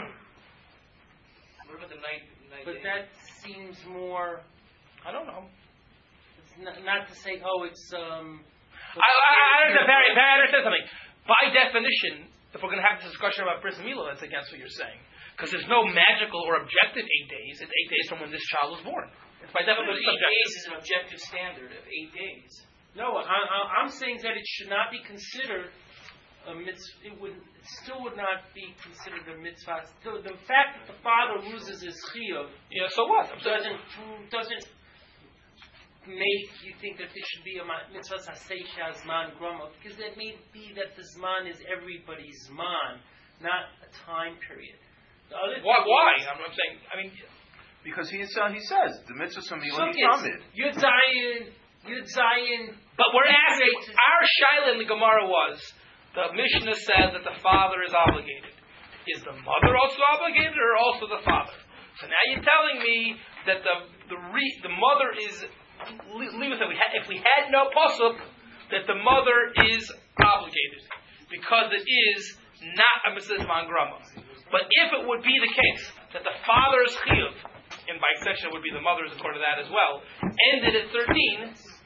What about the night? night but day? that seems more. I don't know. It's not, not to say, oh, it's um. I, I, I understand. Barry, Barry, I understand something. By definition, if we're going to have this discussion about bris milah, that's against what you're saying, because there's no magical or objective eight days. It's eight days from when this child was born. It's by definition eight subjective. days is an objective standard of eight days. No, I, I, I'm saying that it should not be considered a mitzvah. It would, it still would not be considered a mitzvah. The, the fact that the father loses his chiyuv, yeah, so what? doesn't doesn't make you think that there should be a mitzvah sasei shazman grama, because it may be that the zman is everybody's zman, not a time period. The other Why? Why? Is, I'm, I'm saying. I mean, because he uh, he says the mitzvah from Milah Yud Yud Zayin, Yud Zayin. but we're asking. Our shaila in the Gemara was the Mishnah says that the father is obligated. Is the mother also obligated, or also the father? So now you're telling me that the the re, the mother is. Leave it that we had, if we had no pasuk, that the mother is obligated because it is not a mitzvah man grama. But if it would be the case that the father's chiyuv, and by extension it would be the mother's according to that as well, ended at thirteen,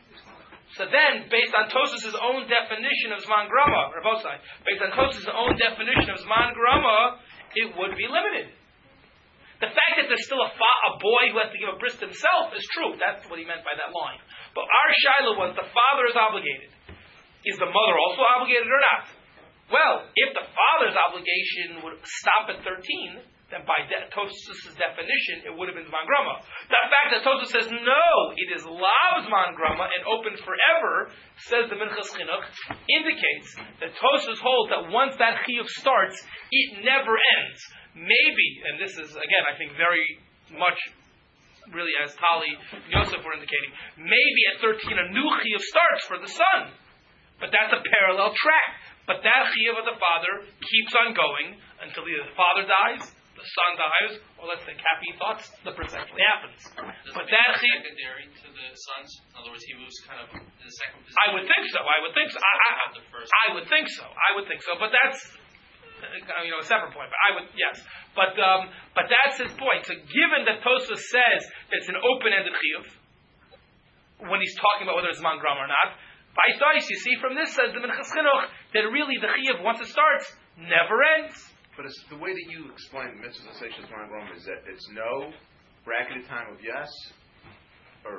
so then based on Tosfos' own definition of zman grama, or both sides, based on Tosfos' own definition of zman grama, it would be limited. The fact that there's still a, fa- a boy who has to give a bris to himself is true. That's what he meant by that line. But our shaila was the father is obligated. Is the mother also obligated or not? Well, if the father's obligation would stop at thirteen, then by de- Tosfos' definition, it would have been Zman Grama. The fact that Tosfos says, no, it is Lav Zman Grama and open forever, says the Minchas Chinuch, indicates that Tosfos holds that once that chiyuv starts, it never ends. Maybe, and this is, again, I think very much, really as Tali and Yosef were indicating, maybe at thirteen a new chiyuv starts for the son. But that's a parallel track. But that chiyuv of the father keeps on going until either the father dies, the son dies, or let's think happy thoughts, the birth actually happens. Does But it that chiyuv... secondary to the sons? In other words, he moves kind of in the second position. I would think so. I would think so. I, I, The first. I would think so. I would think so. But that's, you know, a separate point. But I would, yes. But um, but that's his point. So given that Tosfos says that it's an open-ended chiyuv, when he's talking about whether it's man gram or not, by Stais, you see from this says the Minchas Chinuch that really the chiyuv once it starts never ends. But it's the way that you explain the mitzvah sensation of Zman Grama is that it's no bracketed time of yes or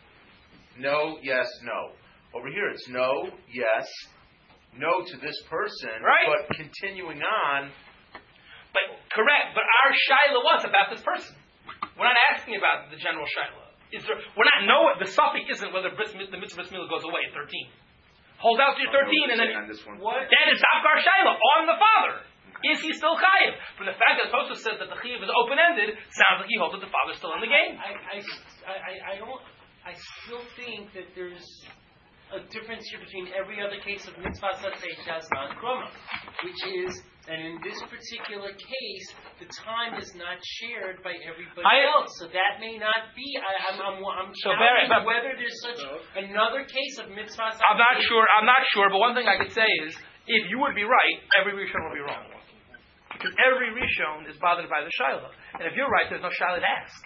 no, yes, no. Over here it's no, yes, no to this person, right? But continuing on. But correct. But our shaila was about this person. We're not asking about the general shaila. Is there? We're not know the suffix isn't whether bris, the mitzvah bris milah goes away at thirteen. Hold out to your thirteen, and then what? Then it's our shaila on the father. Is he still chayiv? From the fact that Tosfos says that the chiyuv is open ended, sounds like he holds that the father's still in the game. I, I, I, I don't. I still think that there's a difference here between every other case of mitzvah sasei shazman grama, which is that in this particular case, the time is not shared by everybody I, else. So that may not be. I, I'm, I'm, I'm so doubting very, whether there's such another case of mitzvah sasei. I'm not sure. I'm not sure. But one thing I could say is, if you would be right, every Rishon would be wrong. Because every Rishon is bothered by the shaila, and if you're right, there's no shaila to ask.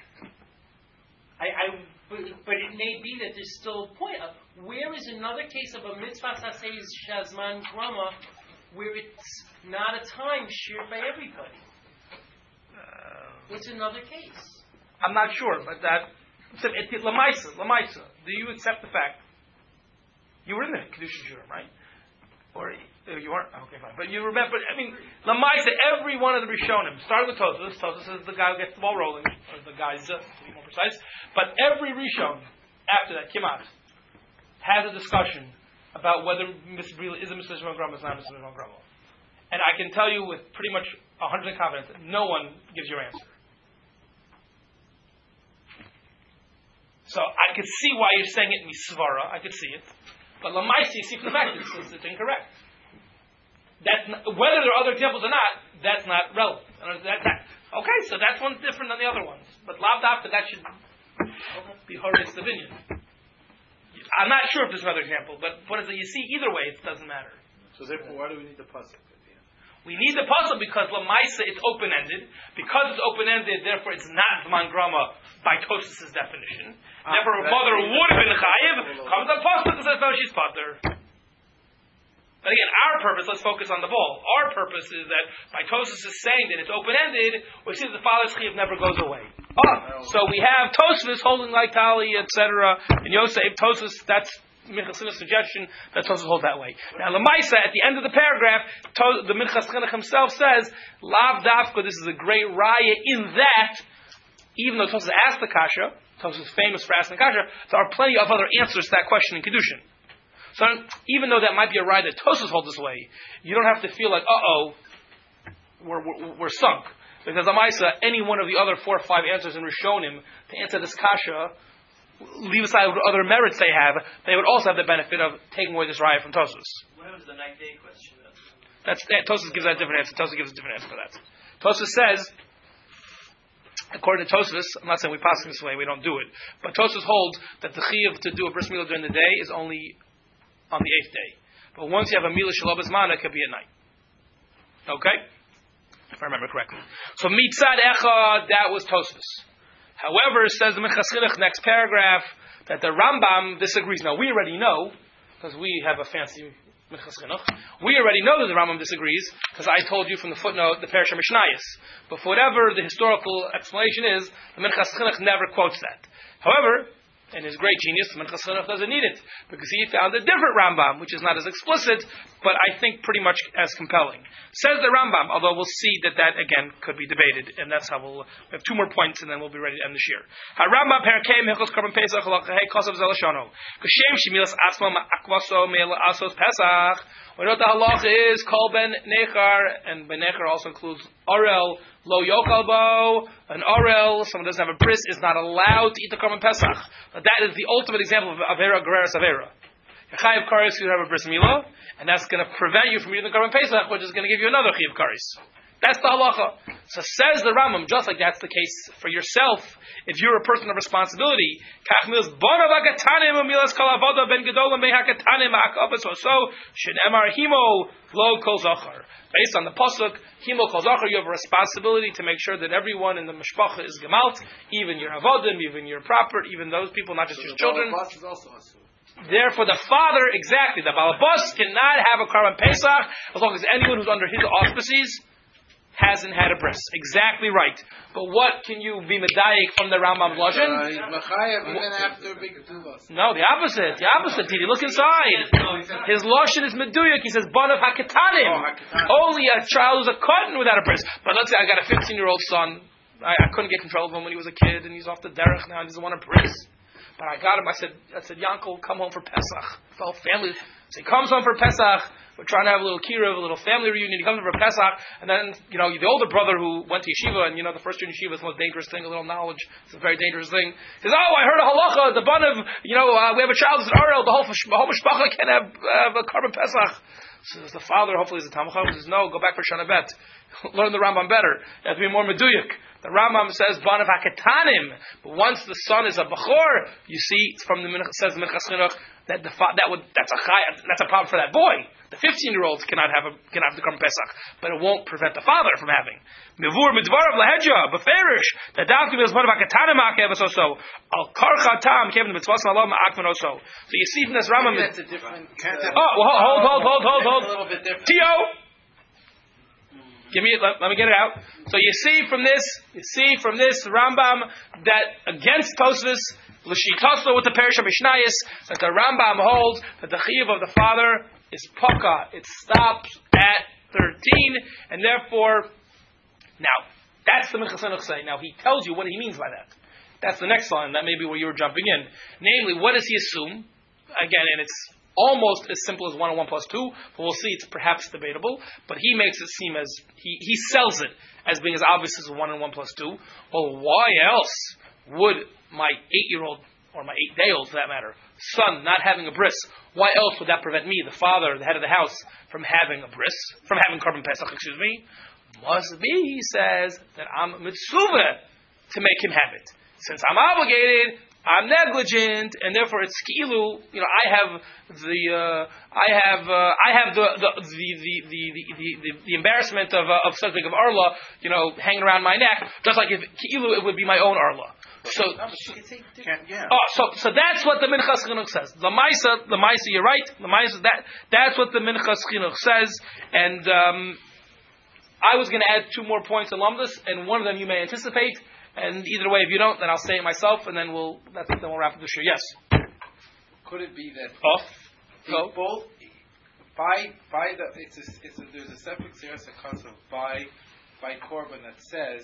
I, I but, but it may be that there's still a point of where is another case of a mitzvah sasei shazman grama where it's not a time shared by everybody. Uh, What's another case? I'm not sure, but that Lamaisa, Lamaisa. Do you accept the fact you were in the Kedusha Shurim, right? Or you weren't? Okay, fine. But you remember, I mean, Lamaisa, every one of the Rishonim, starting with Tosfos, Tosfos is the guy who gets the ball rolling, or the guy, to be more precise, but every Rishon, after that, Kimat, has a discussion about whether Mitzvah is a Mitzvah Shemon Grama, is not a Mitzvah Shemon Grama. And I can tell you with pretty much one hundred percent confidence that no one gives your answer. So I could see why you're saying it in Misvara, I could see it. But Lamaisa, you see from the fact it's, it's incorrect. That's not, whether there are other examples or not, that's not relevant. That, that, okay, so that's one different than the other ones. But Lav Dafka, that should be Horace the Vineyard. I'm not sure if there's another example, but what is it? You see, either way, it doesn't matter. So therefore, why do we need the pasuk? We need the puzzle because Lamaisa, it's open-ended. Because it's open-ended, therefore it's not Zman Grama by Tosfos' definition. Ah, therefore, her mother would have been chayiv. Comes the pasuk and says, no, she's pater. But again, our purpose, let's focus on the ball. Our purpose is that by Tosfos is saying that it's open-ended, we see that the father's chayiv never goes away. Oh, so we have Tosfos holding like Tali, et cetera, and Yosef, Tosfos, that's Minchas Chinuch's suggestion, that Tosfos hold that way. Now, Lamaisa, at the end of the paragraph, to, the Minchas Chinuch himself says, Lav Dafka, this is a great raya in that, even though Tosfos asked the kasha, Tosfos is famous for asking kasha. There are plenty of other answers to that question in Kedushin. So even though that might be a ride that Tosfos holds this way, you don't have to feel like, uh-oh, we're, we're, we're sunk. Because Amaisa, any one of the other four or five answers in Rishonim to answer this kasha, leave aside what other merits they have, they would also have the benefit of taking away this raya from Tosfos. What happens to the night day question? That's that, Tosfos gives that a different answer. Tosfos gives a different answer for that. Tosfos says, according to Tosfos, I'm not saying we pass this way, we don't do it, but Tosfos holds that the chiyuv to do a bris milah during the day is only on the eighth day. But once you have a milah shelo b'zman, it could be at night. Okay? If I remember correctly. So mitzad echad, that was Tosfos. However, says the Minchas Chinuch, next paragraph, that the Rambam disagrees. Now, we already know, because we have a fancy Minchas Chinuch, we already know that the Rambam disagrees, because I told you from the footnote, the Parsha Mishnayos. But for whatever the historical explanation is, the Minchas Chinuch never quotes that. However, in his great genius, the Minchas Chinuch doesn't need it, because he found a different Rambam, which is not as explicit, but I think pretty much as compelling. Says the Rambam, although we'll see that that again could be debated, and that's how we'll we have two more points, and then we'll be ready to end this year. HaRambam Perkei Hilchos Korban Pesach Halachei Kosav Zelashono Kashem Shemilas Atzma Akvaso Meil Asos Pesach. We know the halacha is Kol Ben Nechar, and Ben Nechar also includes Orel Lo Yokalbo. An Orel, someone doesn't have a bris, is not allowed to eat the Korban Pesach. But that is the ultimate example of Avera Gereres Avera. Chayiv Karis, you have a bris milah, and that's going to prevent you from eating the Korban Pesach, which is going to give you another Chayiv Karis. That's the halacha. So says the Rambam, just like that's the case for yourself, if you're a person of responsibility, based on the pasuk, himo kol zachar, you have a responsibility to make sure that everyone in the mishpacha is gemalt, even your avodim, even your property, even those people, not just so your children. Also Therefore, the father, exactly, the balabas cannot have a Korban Pesach as long as anyone who's under his auspices hasn't had a bris. Exactly right. But what can you be medayik from the Rambam Lashon? Uh, he's mechayev even after big tuvas. No, the opposite. The opposite. Did you look inside? His Lashon is meduyak. He says, "Banav haketanim." Oh, only a child who's a cotton without a bris. But let's say I got a fifteen-year-old son. I, I couldn't get control of him when he was a kid, and he's off the derech now, and he doesn't want a bris. But I got him. I said, I said, Yankel, come home for Pesach. Well, family. So he comes home for Pesach. We're trying to have a little kira, a little family reunion. He comes over for Pesach, and then, you know, the older brother who went to yeshiva, and you know, the first year in yeshiva is the most dangerous thing, a little knowledge. It's a very dangerous thing. He says, oh, I heard a halacha, the bun of, you know, uh, we have a child, it's an Arel, the whole, the whole mishpacha can't have, have a Korban Pesach. So the father, hopefully, is a Talmud Chacham, says, no, go back for Shana Bet. Learn the Rambam better. You have to be more meduyuk. The Rambam says, Banav haketanim. But once the son is a Bechor, you see, from the says the Minchas Chinuch, that the that would that's a chay, that's a problem for that boy. The fifteen-year-olds cannot have a cannot have the Korban Pesach, but it won't prevent the father from having. Mivur midvarav lahedja beferish that davkim is Banav haketanim akev also al karcha tam kevin mitzvos malam akven also. So you see from this Rambam, that's a different. Uh, oh, well, hold, hold, hold, hold, hold. A little bit different. Tio. Give me it, let, let me get it out. So you see from this, you see from this Rambam that against Tosfos, l'shitoslo with the Parsha Mishnayos, that the Rambam holds that the chiyuv of the father is poka. It stops at thirteen, and therefore, now, that's the Minchas Chinuch say. Now he tells you what he means by that. That's the next line, that may be where you were jumping in. Namely, what does he assume? Again, and it's almost as simple as one and one plus two, but we'll see it's perhaps debatable. But he makes it seem as, he, he sells it as being as obvious as one and one plus two. Well, why else would my eight-year-old, or my eight-day-old for that matter, son not having a bris, why else would that prevent me, the father, the head of the house, from having a bris, from having Korban Pesach, excuse me? Must be, he says, that I'm mitzvah to make him have it. Since I'm obligated, I'm negligent, and therefore it's kilu. You know, I have the, uh, I have, uh, I have the the the the the, the, the, the embarrassment of uh, of something of arla, you know, hanging around my neck. Just like if kilu, it would be my own arla. So, yeah. oh, so so that's what the Minchas Chinuch says. The Maisa, the Maisa, you're right. The Maisa, that that's what the Minchas Chinuch says, and um, I was going to add two more points in Lumdus, and one of them you may anticipate. And either way, if you don't, then I'll say it myself, and then we'll that's then we'll wrap up the show. Yes. Could it be that off? So both by by the it's a, it's a, there's a separate series of concept by by Korban that says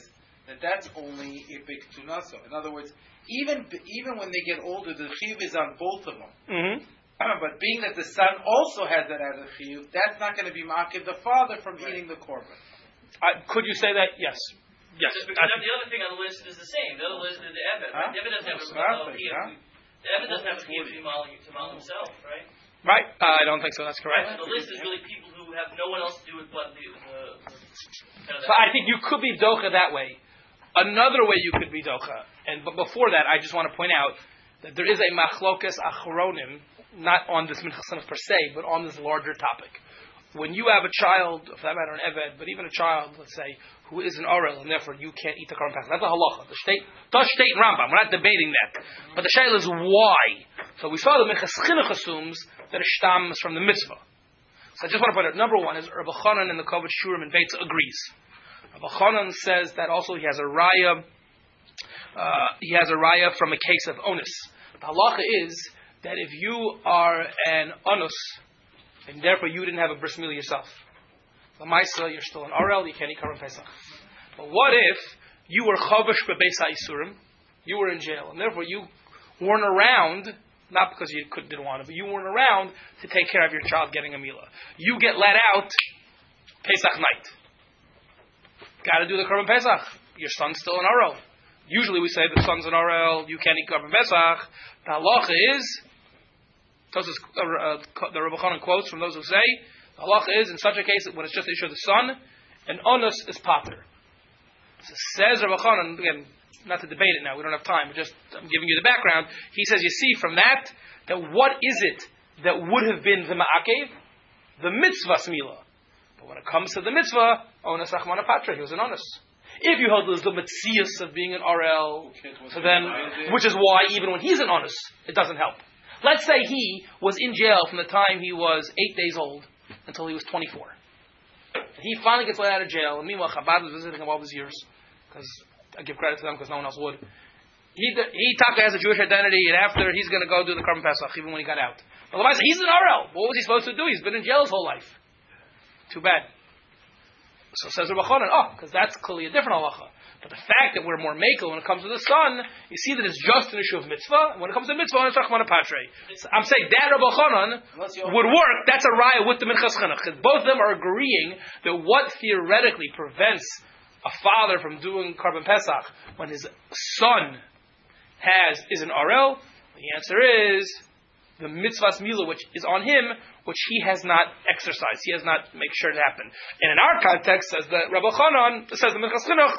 that that's only a big tunaso. In other words, even even when they get older, the chiyuv is on both of them. Mm-hmm. But being that the son also has that as a chiyuv, that's not going to be makiv the father from right. eating the korban. Uh, could you say that? Yes. Yes. Just because the other thing on the list is the same. The other list is the Eved. Right? Huh? The Eved doesn't have a Exactly, chiyuv. huh? The Eved doesn't have a chiyuv to mal himself, right? Right. Uh, I don't think so. That's correct. Right. So the list is really people who have no one else to do with but the. the kind of so I think you could be docha that way. Another way you could be docha, and but before that, I just want to point out that there is a machlokas achronim, not on this minchas chinuch per se, but on this larger topic. When you have a child, for that matter, an eved, but even a child, let's say, who is an orel, and therefore you can't eat the korban pesach. That's a halacha. The state, the state Rambam. We're not debating that, but the shaila is why. So we saw the minchas chinuch assumes that it stems from the mitzvah. So I just want to point out, number one is Rabbi Chanan in the Kovach Shurim and Beitza agrees. Rabbi Chanan says that also he has a raya, uh, he has a raya from a case of onus. The halacha is that if you are an onus, and therefore you didn't have a bris milah yourself, l'maisa, you're still an orel, you can't eat korban pesach. But what if you were chavish bebeis ha'isurim, you were in jail, and therefore you weren't around, not because you could, didn't want to, but you weren't around to take care of your child getting a milah. You get let out Pesach night. Got to do the korban pesach. Your son's still an orel. Usually we say the son's an orel, you can't eat korban pesach. The halacha is, those is uh, uh, the Rebbe Chanan quotes from those who say, the halacha is in such a case when it's just the issue of the son, an onus is pater. So says Rebbe Chanan, again, not to debate it now, we don't have time, but just I'm giving you the background. He says, you see from that, that what is it that would have been the ma'akev? The mitzvah smila. But when it comes to the mitzvah, onus achmana patra, he was an onus. If you hold the mitzias of being an R L, so then, which is why even when he's an onus, it doesn't help. Let's say he was in jail from the time he was eight days old until he was twenty-four. He finally gets let out of jail, and meanwhile Chabad was visiting him all these years, because I give credit to them because no one else would. He he Taka has a Jewish identity, and after he's going to go do the korban pesach even when he got out. But the he's an R L. What was he supposed to do? He's been in jail his whole life. Too bad. So says Rebbe Chanan, oh, because that's clearly a different halacha. But the fact that we're more makel when it comes to the son, you see that it's just an issue of mitzvah. When it comes to mitzvah, it's rachmana patre. So I'm saying that Rebbe Chanan would work. That's a raya with the minchas chinuch, because both of them are agreeing that what theoretically prevents a father from doing korban pesach when his son has is an R L. The answer is the mitzvah's milah, which is on him, which he has not exercised. He has not made sure it happen. And in our context, says the Rebbe Chanan, says the minchas chinuch,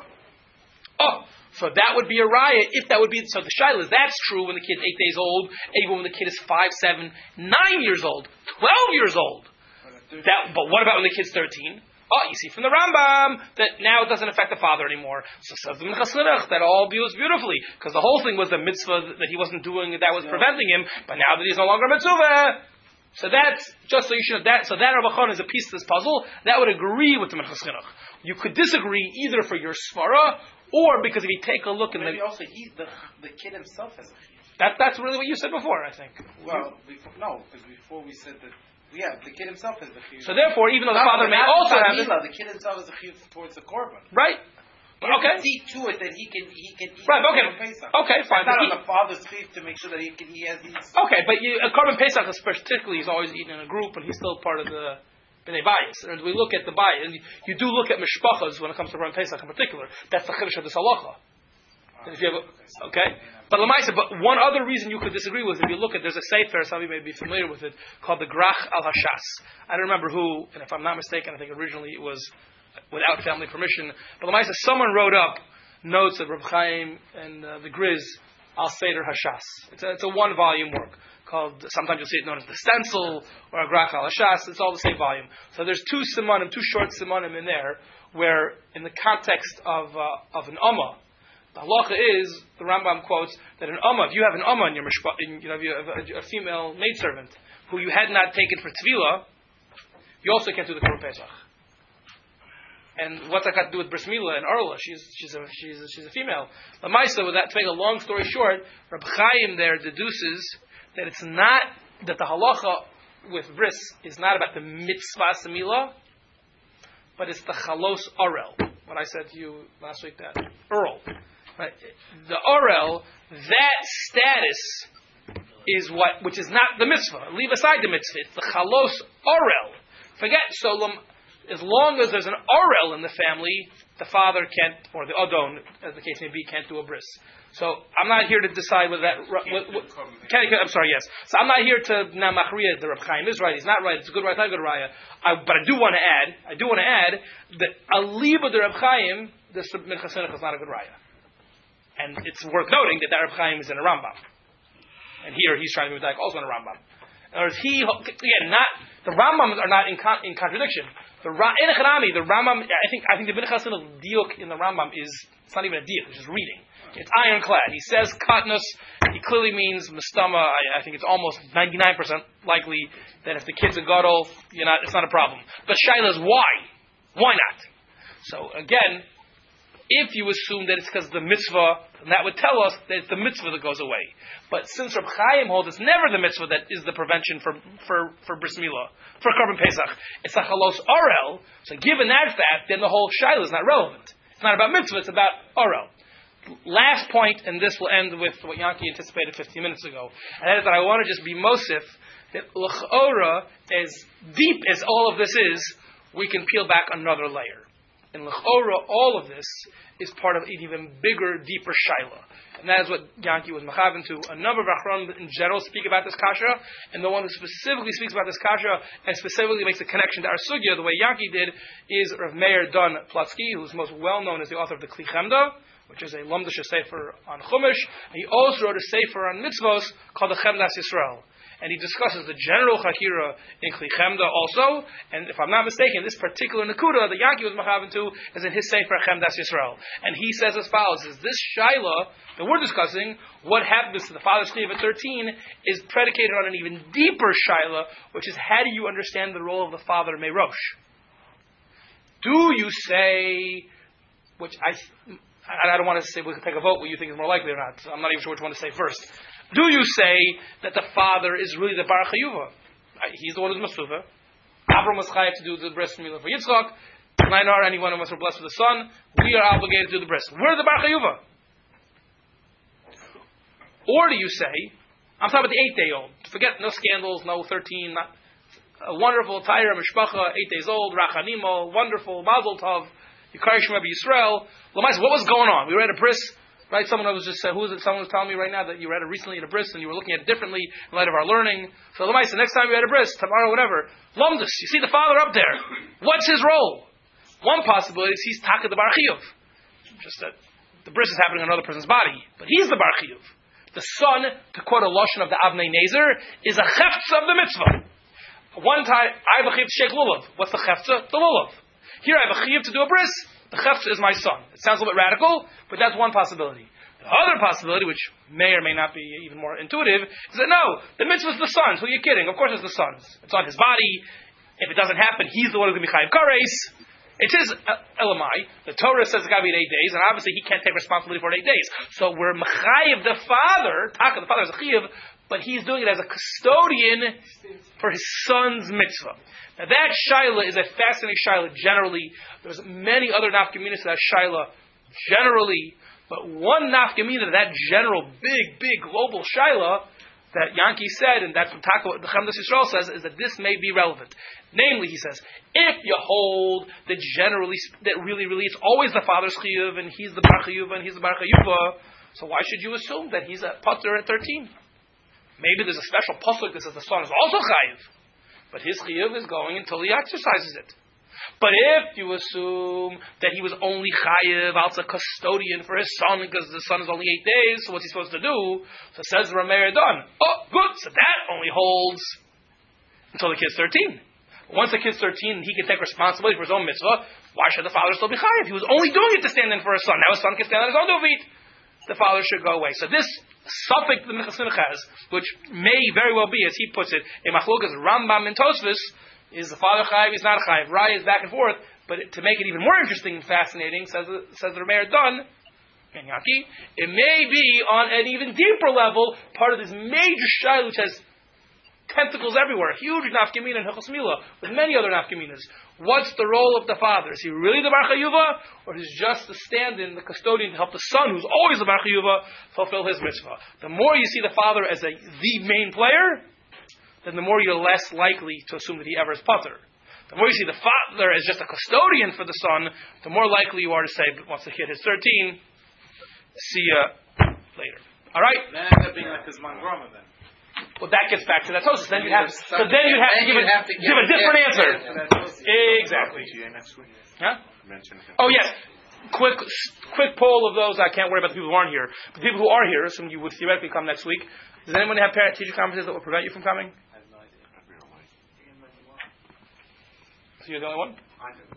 oh, so that would be a riot if that would be, so the shaila is that's true when the kid's eight days old, even when the kid is five, seven, nine years old, twelve years old. That, but what about when the kid's thirteen? Oh, you see from the Rambam that now it doesn't affect the father anymore. So says the minchas chinuch, that all deals beautifully, because the whole thing was the mitzvah that he wasn't doing, that was preventing him, but now that he's no longer mitzvah, so that's, just so you should know, that, so that Rebbe Chanan is a piece of this puzzle, that would agree with the minchas chinuch. You could disagree either for your svara, or because if you take a look in maybe the... also he, the, the kid himself has a chiyuv. That, that's really what you said before, I think. Well, before, no, because before we said that, yeah, the kid himself has the chiyuv. So therefore, even though the Not father may not also have Mila, it... the kid himself has a chiyuv towards the korban. Right. But okay. See to it that he can he can eat right, okay. Pesach. Okay, fine. It's not he, on the father's chiyuv to make sure that he can he has these. Okay, but you, a korban pesach is particularly he's always eaten in a group, and he's still part of the b'nei bayis. And we look at the bayis, and you do look at mishpachas when it comes to korban pesach in particular. That's the chiddush of this halacha. And if you have a, okay, but Lamaisa, but one other reason you could disagree with, if you look at, there's a sefer, some of you may be familiar with it, called the Grach al Hashas. I don't remember who, and if I'm not mistaken, I think originally it was without family permission. But Lamaisa, someone wrote up notes of Reb Chaim and uh, the Griz al Seder Hashas. It's a, it's a one volume work called, sometimes you'll see it known as the stencil or a Grach al Hashas. It's all the same volume. So there's two simanim, two short simanim in there, where in the context of uh, of an Ummah, the halacha is, the Rambam quotes, that an Ummah, if you have an Ummah in your mishpah, in, you know, if you have a, a female maidservant who you had not taken for Tefillah, you also can't do the Korban Pesach. And what's that got to do with Bris Milah and Arla? She's she's a she's a, she's a female. Lamaisa, with that, to make a long story short, Reb Chaim there deduces that it's not that the halacha with Bris is not about the mitzvah Milah, but it's the Chalos Arel. what I said to you last week, that Earl. Right? The Orel, that status is what, which is not the mitzvah. Leave aside the mitzvah. It's the Chalos Orel. Forget Solom. As long as there's an Orel in the family, the father can't, or the Adon, as the case may be, can't do a bris. So I'm not here to decide whether that. What, what, can I, I'm sorry. Yes. So I'm not here to now machriya the Reb Chaim is right. He's not right. It's a good right. Not a good raya. I, but I do want to add. I do want to add that aliba the Reb Chaim, the minchas chinuch is not a good raya. And it's worth noting that that Reb Chaim is in a Rambam. And here he's trying to be like also in a Rambam. Or is he, again, not, the Rambams are not in, con, in contradiction. The in Echanami, the Rambam, I think, I think the Minchas Chinuch diuk in the Rambam is, it's not even a diuk, it's just reading. It's ironclad. He says katnus, he clearly means mastama. I, I think it's almost ninety-nine percent likely that if the kid's a gadol, you're not, it's not a problem. But Shaila is why? Why not? So again, if you assume that it's because of the mitzvah, that would tell us that it's the mitzvah that goes away. But since Reb Chaim holds it's never the mitzvah that is the prevention for for, for bris milah, for Korban Pesach, it's a chalos orel. So given that fact, then the whole shaila is not relevant. It's not about mitzvah, it's about orel. Last point, and this will end with what Yanki anticipated fifteen minutes ago, and that is that I want to just be mosif, that l'chora, as deep as all of this is, we can peel back another layer. And l'chora, all of this is part of an even bigger, deeper shaila. And that is what Yanki was mechaven to. A number of Achronim in general speak about this kasha, and the one who specifically speaks about this kasha, and specifically makes a connection to our sugya, the way Yanki did, is Rav Meir Don Plutsky, who's most well known as the author of the Kli Chemda, which is a Lomdish sefer on Chumash. He also wrote a sefer on mitzvos called the Chemdas Yisrael. And he discusses the general chakira in Kli Chemda also. And if I'm not mistaken, this particular Nakuda that Yanki was mechaven to is in his sefer Chemdas Yisrael. And he says as follows: is this shaila that we're discussing, what happens to the father's chiyuv at thirteen, is predicated on an even deeper shaila, which is how do you understand the role of the father Meirosh? Do you say, which I... I don't want to say we can take a vote what you think is more likely or not. I'm not even sure which one to say first. Do you say that the father is really the Bar Chayuva? He's the one who's Masuva. Avram was chayav to do the bris milah for Yitzchak. Nainar, any one of us are blessed with a son. We are obligated to do the bris. We're the Bar Chayuva. Or do you say, I'm talking about the eight-day-old. Forget no scandals, no thirteen. Not, a wonderful Taira Mishpacha, eight days old, Rachanimo, wonderful Mazel Tov. Yikarish Rabbi Yisrael. What was going on? We were at a bris, right? Someone was just uh, who was it? Someone was telling me right now that you were at a recently at a bris and you were looking at it differently in light of our learning. So the next time you're at a bris, tomorrow, whatever, Lomdus, you see the father up there. What's his role? One possibility is he's Taka the Bar Chiyuv. Just that the bris is happening on another person's body, but he's the Bar Chiyuv. The son, to quote a lashon of the Avnei Nezer, is a cheftza of the mitzvah. One time, I have a chiyuv to shake lulav. What's the cheftza? The lulav. Here I have a chiyuv to do a bris. The cheftza is my son. It sounds a little bit radical, but that's one possibility. The other possibility, which may or may not be even more intuitive, is that no, the mitzvah is the son's. Who are you kidding? Of course it's the son's. It's on his body. If it doesn't happen, he's the one who's going to be chayiv kares. It is uh, elamai. The Torah says it's got to be in eight days, and obviously he can't take responsibility for eight days. So we're mechayiv the father. Taka, the father is a chayiv, but he's doing it as a custodian for his son's mitzvah. Now that shaila is a fascinating shaila generally. There's many other nafkaminas to that shaila generally, but one nafkamina to that general big, big global shaila that Yanki said, and that's what Taka, the Chemdas Yisrael says, is that this may be relevant. Namely, he says, if you hold that generally, that really, really, it's always the father's chiyuv, and he's the bar chiyuv, and he's the bar chiyuva, so why should you assume that he's a pater at thirteen? Maybe there's a special pasuk that says the son is also chayiv, but his chiyuv is going until he exercises it. But if you assume that he was only chayiv, as a custodian for his son, because the son is only eight days, so what's he supposed to do? So says Rameir Don, oh, good, so that only holds until the kid's thirteen. Once the kid's thirteen, he can take responsibility for his own mitzvah. Why should the father still be chayiv? He was only doing it to stand in for his son. Now his son can stand on his own two feet. The father should go away. So this suffix the Minchas Chinuch has, which may very well be, as he puts it, in Machlokas Rambam and Tosfos, is the father chayiv, he's not chayiv. Raya is back and forth, but to make it even more interesting and fascinating, says says the Rameir Don, and Yaki, it may be on an even deeper level, part of this major shaila which has tentacles everywhere, huge nafkamina and Hilchos Mila, with many other nafkaminas. What's the role of the father? Is he really the Bar Chayuva, or is he just the stand-in, the custodian to help the son, who's always the Bar Chayuva, fulfill his mitzvah? The more you see the father as a, the main player, then the more you're less likely to assume that he ever is pater. The more you see the father as just a custodian for the son, the more likely you are to say, once the kid is thirteen, see ya later. All right? Then it ends up being like his Mangroma then. Well, that gets back to that Tosfos. Then you'd have, so then you'd have to give, a, have to give a different answer. Exactly. Huh? Oh yes. Quick, quick poll of those. I can't worry about the people who aren't here. The people who are here, some you would theoretically come next week. Does anyone have parent-teacher conferences that will prevent you from coming? So you're the only one?